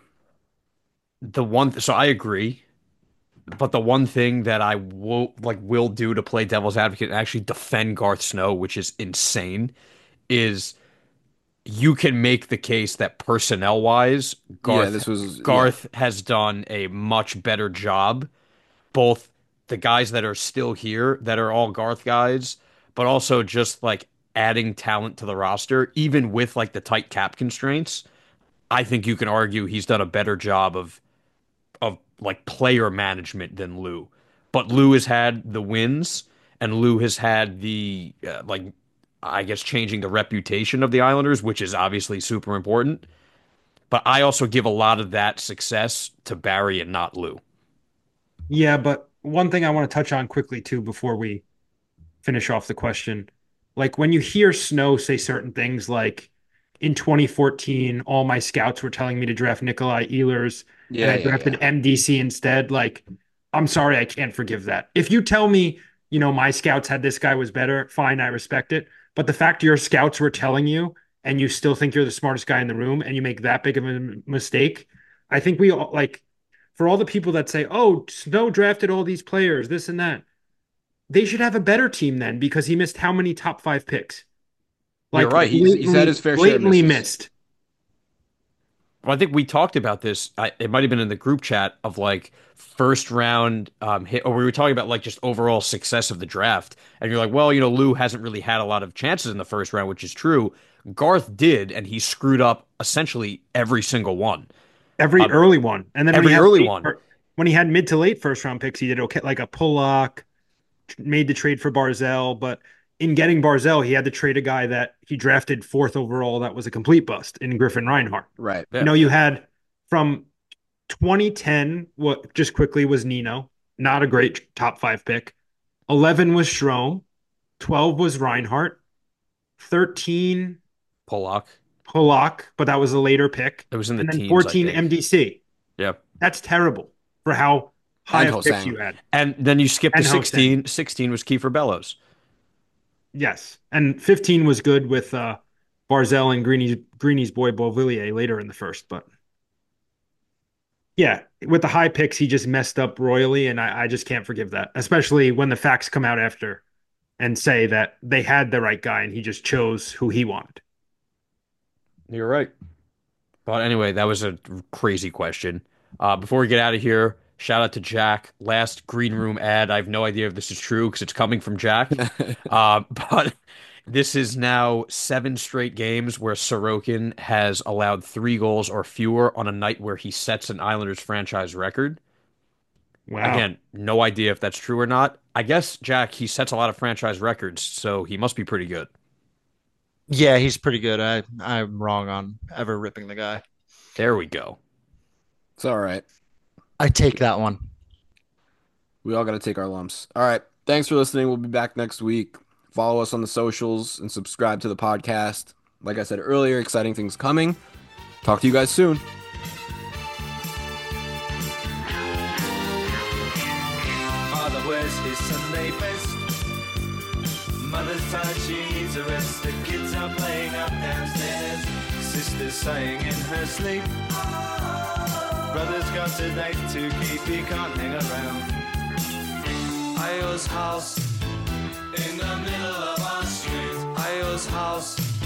the one, th- so I agree. But the one thing that I will like will do to play devil's advocate and actually defend Garth Snow, which is insane, is you can make the case that personnel wise, Yeah, Garth this was yeah. Garth has done a much better job. Both the guys that are still here, that are all Garth guys, but also just like adding talent to the roster, even with like the tight cap constraints. I think you can argue he's done a better job of of like player management than Lou. But Lou has had the wins, and Lou has had the uh, like I guess changing the reputation of the Islanders, which is obviously super important. But I also give a lot of that success to Barry and not Lou. Yeah, but one thing I want to touch on quickly too before we finish off the question. Like when you hear Snow say certain things like in twenty fourteen, all my scouts were telling me to draft Nikolai Ehlers Yeah, and I yeah, drafted yeah. M D C instead. Like, I'm sorry, I can't forgive that. If you tell me, you know, my scouts had this guy was better, fine, I respect it. But the fact your scouts were telling you and you still think you're the smartest guy in the room and you make that big of a m- mistake, I think we all like for all the people that say, oh, Snow drafted all these players, this and that, they should have a better team then because he missed how many top five picks? You're Like right. He's- he's had his fair share of blatantly misses. missed. Well, I think we talked about this. I, it might have been in the group chat of like first round um, hit, or we were talking about like just overall success of the draft. And you're like, well, you know, Lou hasn't really had a lot of chances in the first round, which is true. Garth did, and he screwed up essentially every single one. Every Um, early one. And then when every he had early late- one. when he had mid to late first round picks, he did okay, like a Pollock, made the trade for Barzell, but in getting Barzell, he had to trade a guy that he drafted fourth overall that was a complete bust in Griffin Reinhardt. Right. Yeah. You know, you had from twenty ten, what just quickly was Nino, not a great top five pick. eleven was Strome, twelve was Reinhardt, thirteen Pollock. Pollock, but that was a later pick. It was in the And then teens, I fourteen think. M D C. Yeah. That's terrible for how high And of picks Hosang. you had. And then you skip to And Hosang. sixteen. sixteen was Kiefer Bellows. Yes. And fifteen was good with uh, Barzell and Greeny's, Greeny's boy Beauvillier later in the first. But yeah, with the high picks, he just messed up royally. And I, I just can't forgive that, especially when the facts come out after and say that they had the right guy and he just chose who he wanted. You're right. But anyway, that was a crazy question. Uh, before we get out of here, shout out to Jack. Last green room ad. I have no idea if this is true because it's coming from Jack. uh, but this is now seven straight games where Sorokin has allowed three goals or fewer on a night where he sets an Islanders franchise record. Wow. Again, no idea if that's true or not. I guess, Jack, he sets a lot of franchise records, so he must be pretty good. Yeah, he's pretty good. I I'm wrong on ever ripping the guy. There we go. It's all right. I take that one. We all got to take our lumps. All right. Thanks for listening. We'll be back next week. Follow us on the socials and subscribe to the podcast. Like I said earlier, exciting things coming. Talk to you guys soon. Father wears his Sunday best. Mother's tired, she needs a rest. The kids are playing up downstairs. Sister's sighing in her sleep. Brother's got a date to keep, he can't hang around. Io's house in the middle of our street. Io's house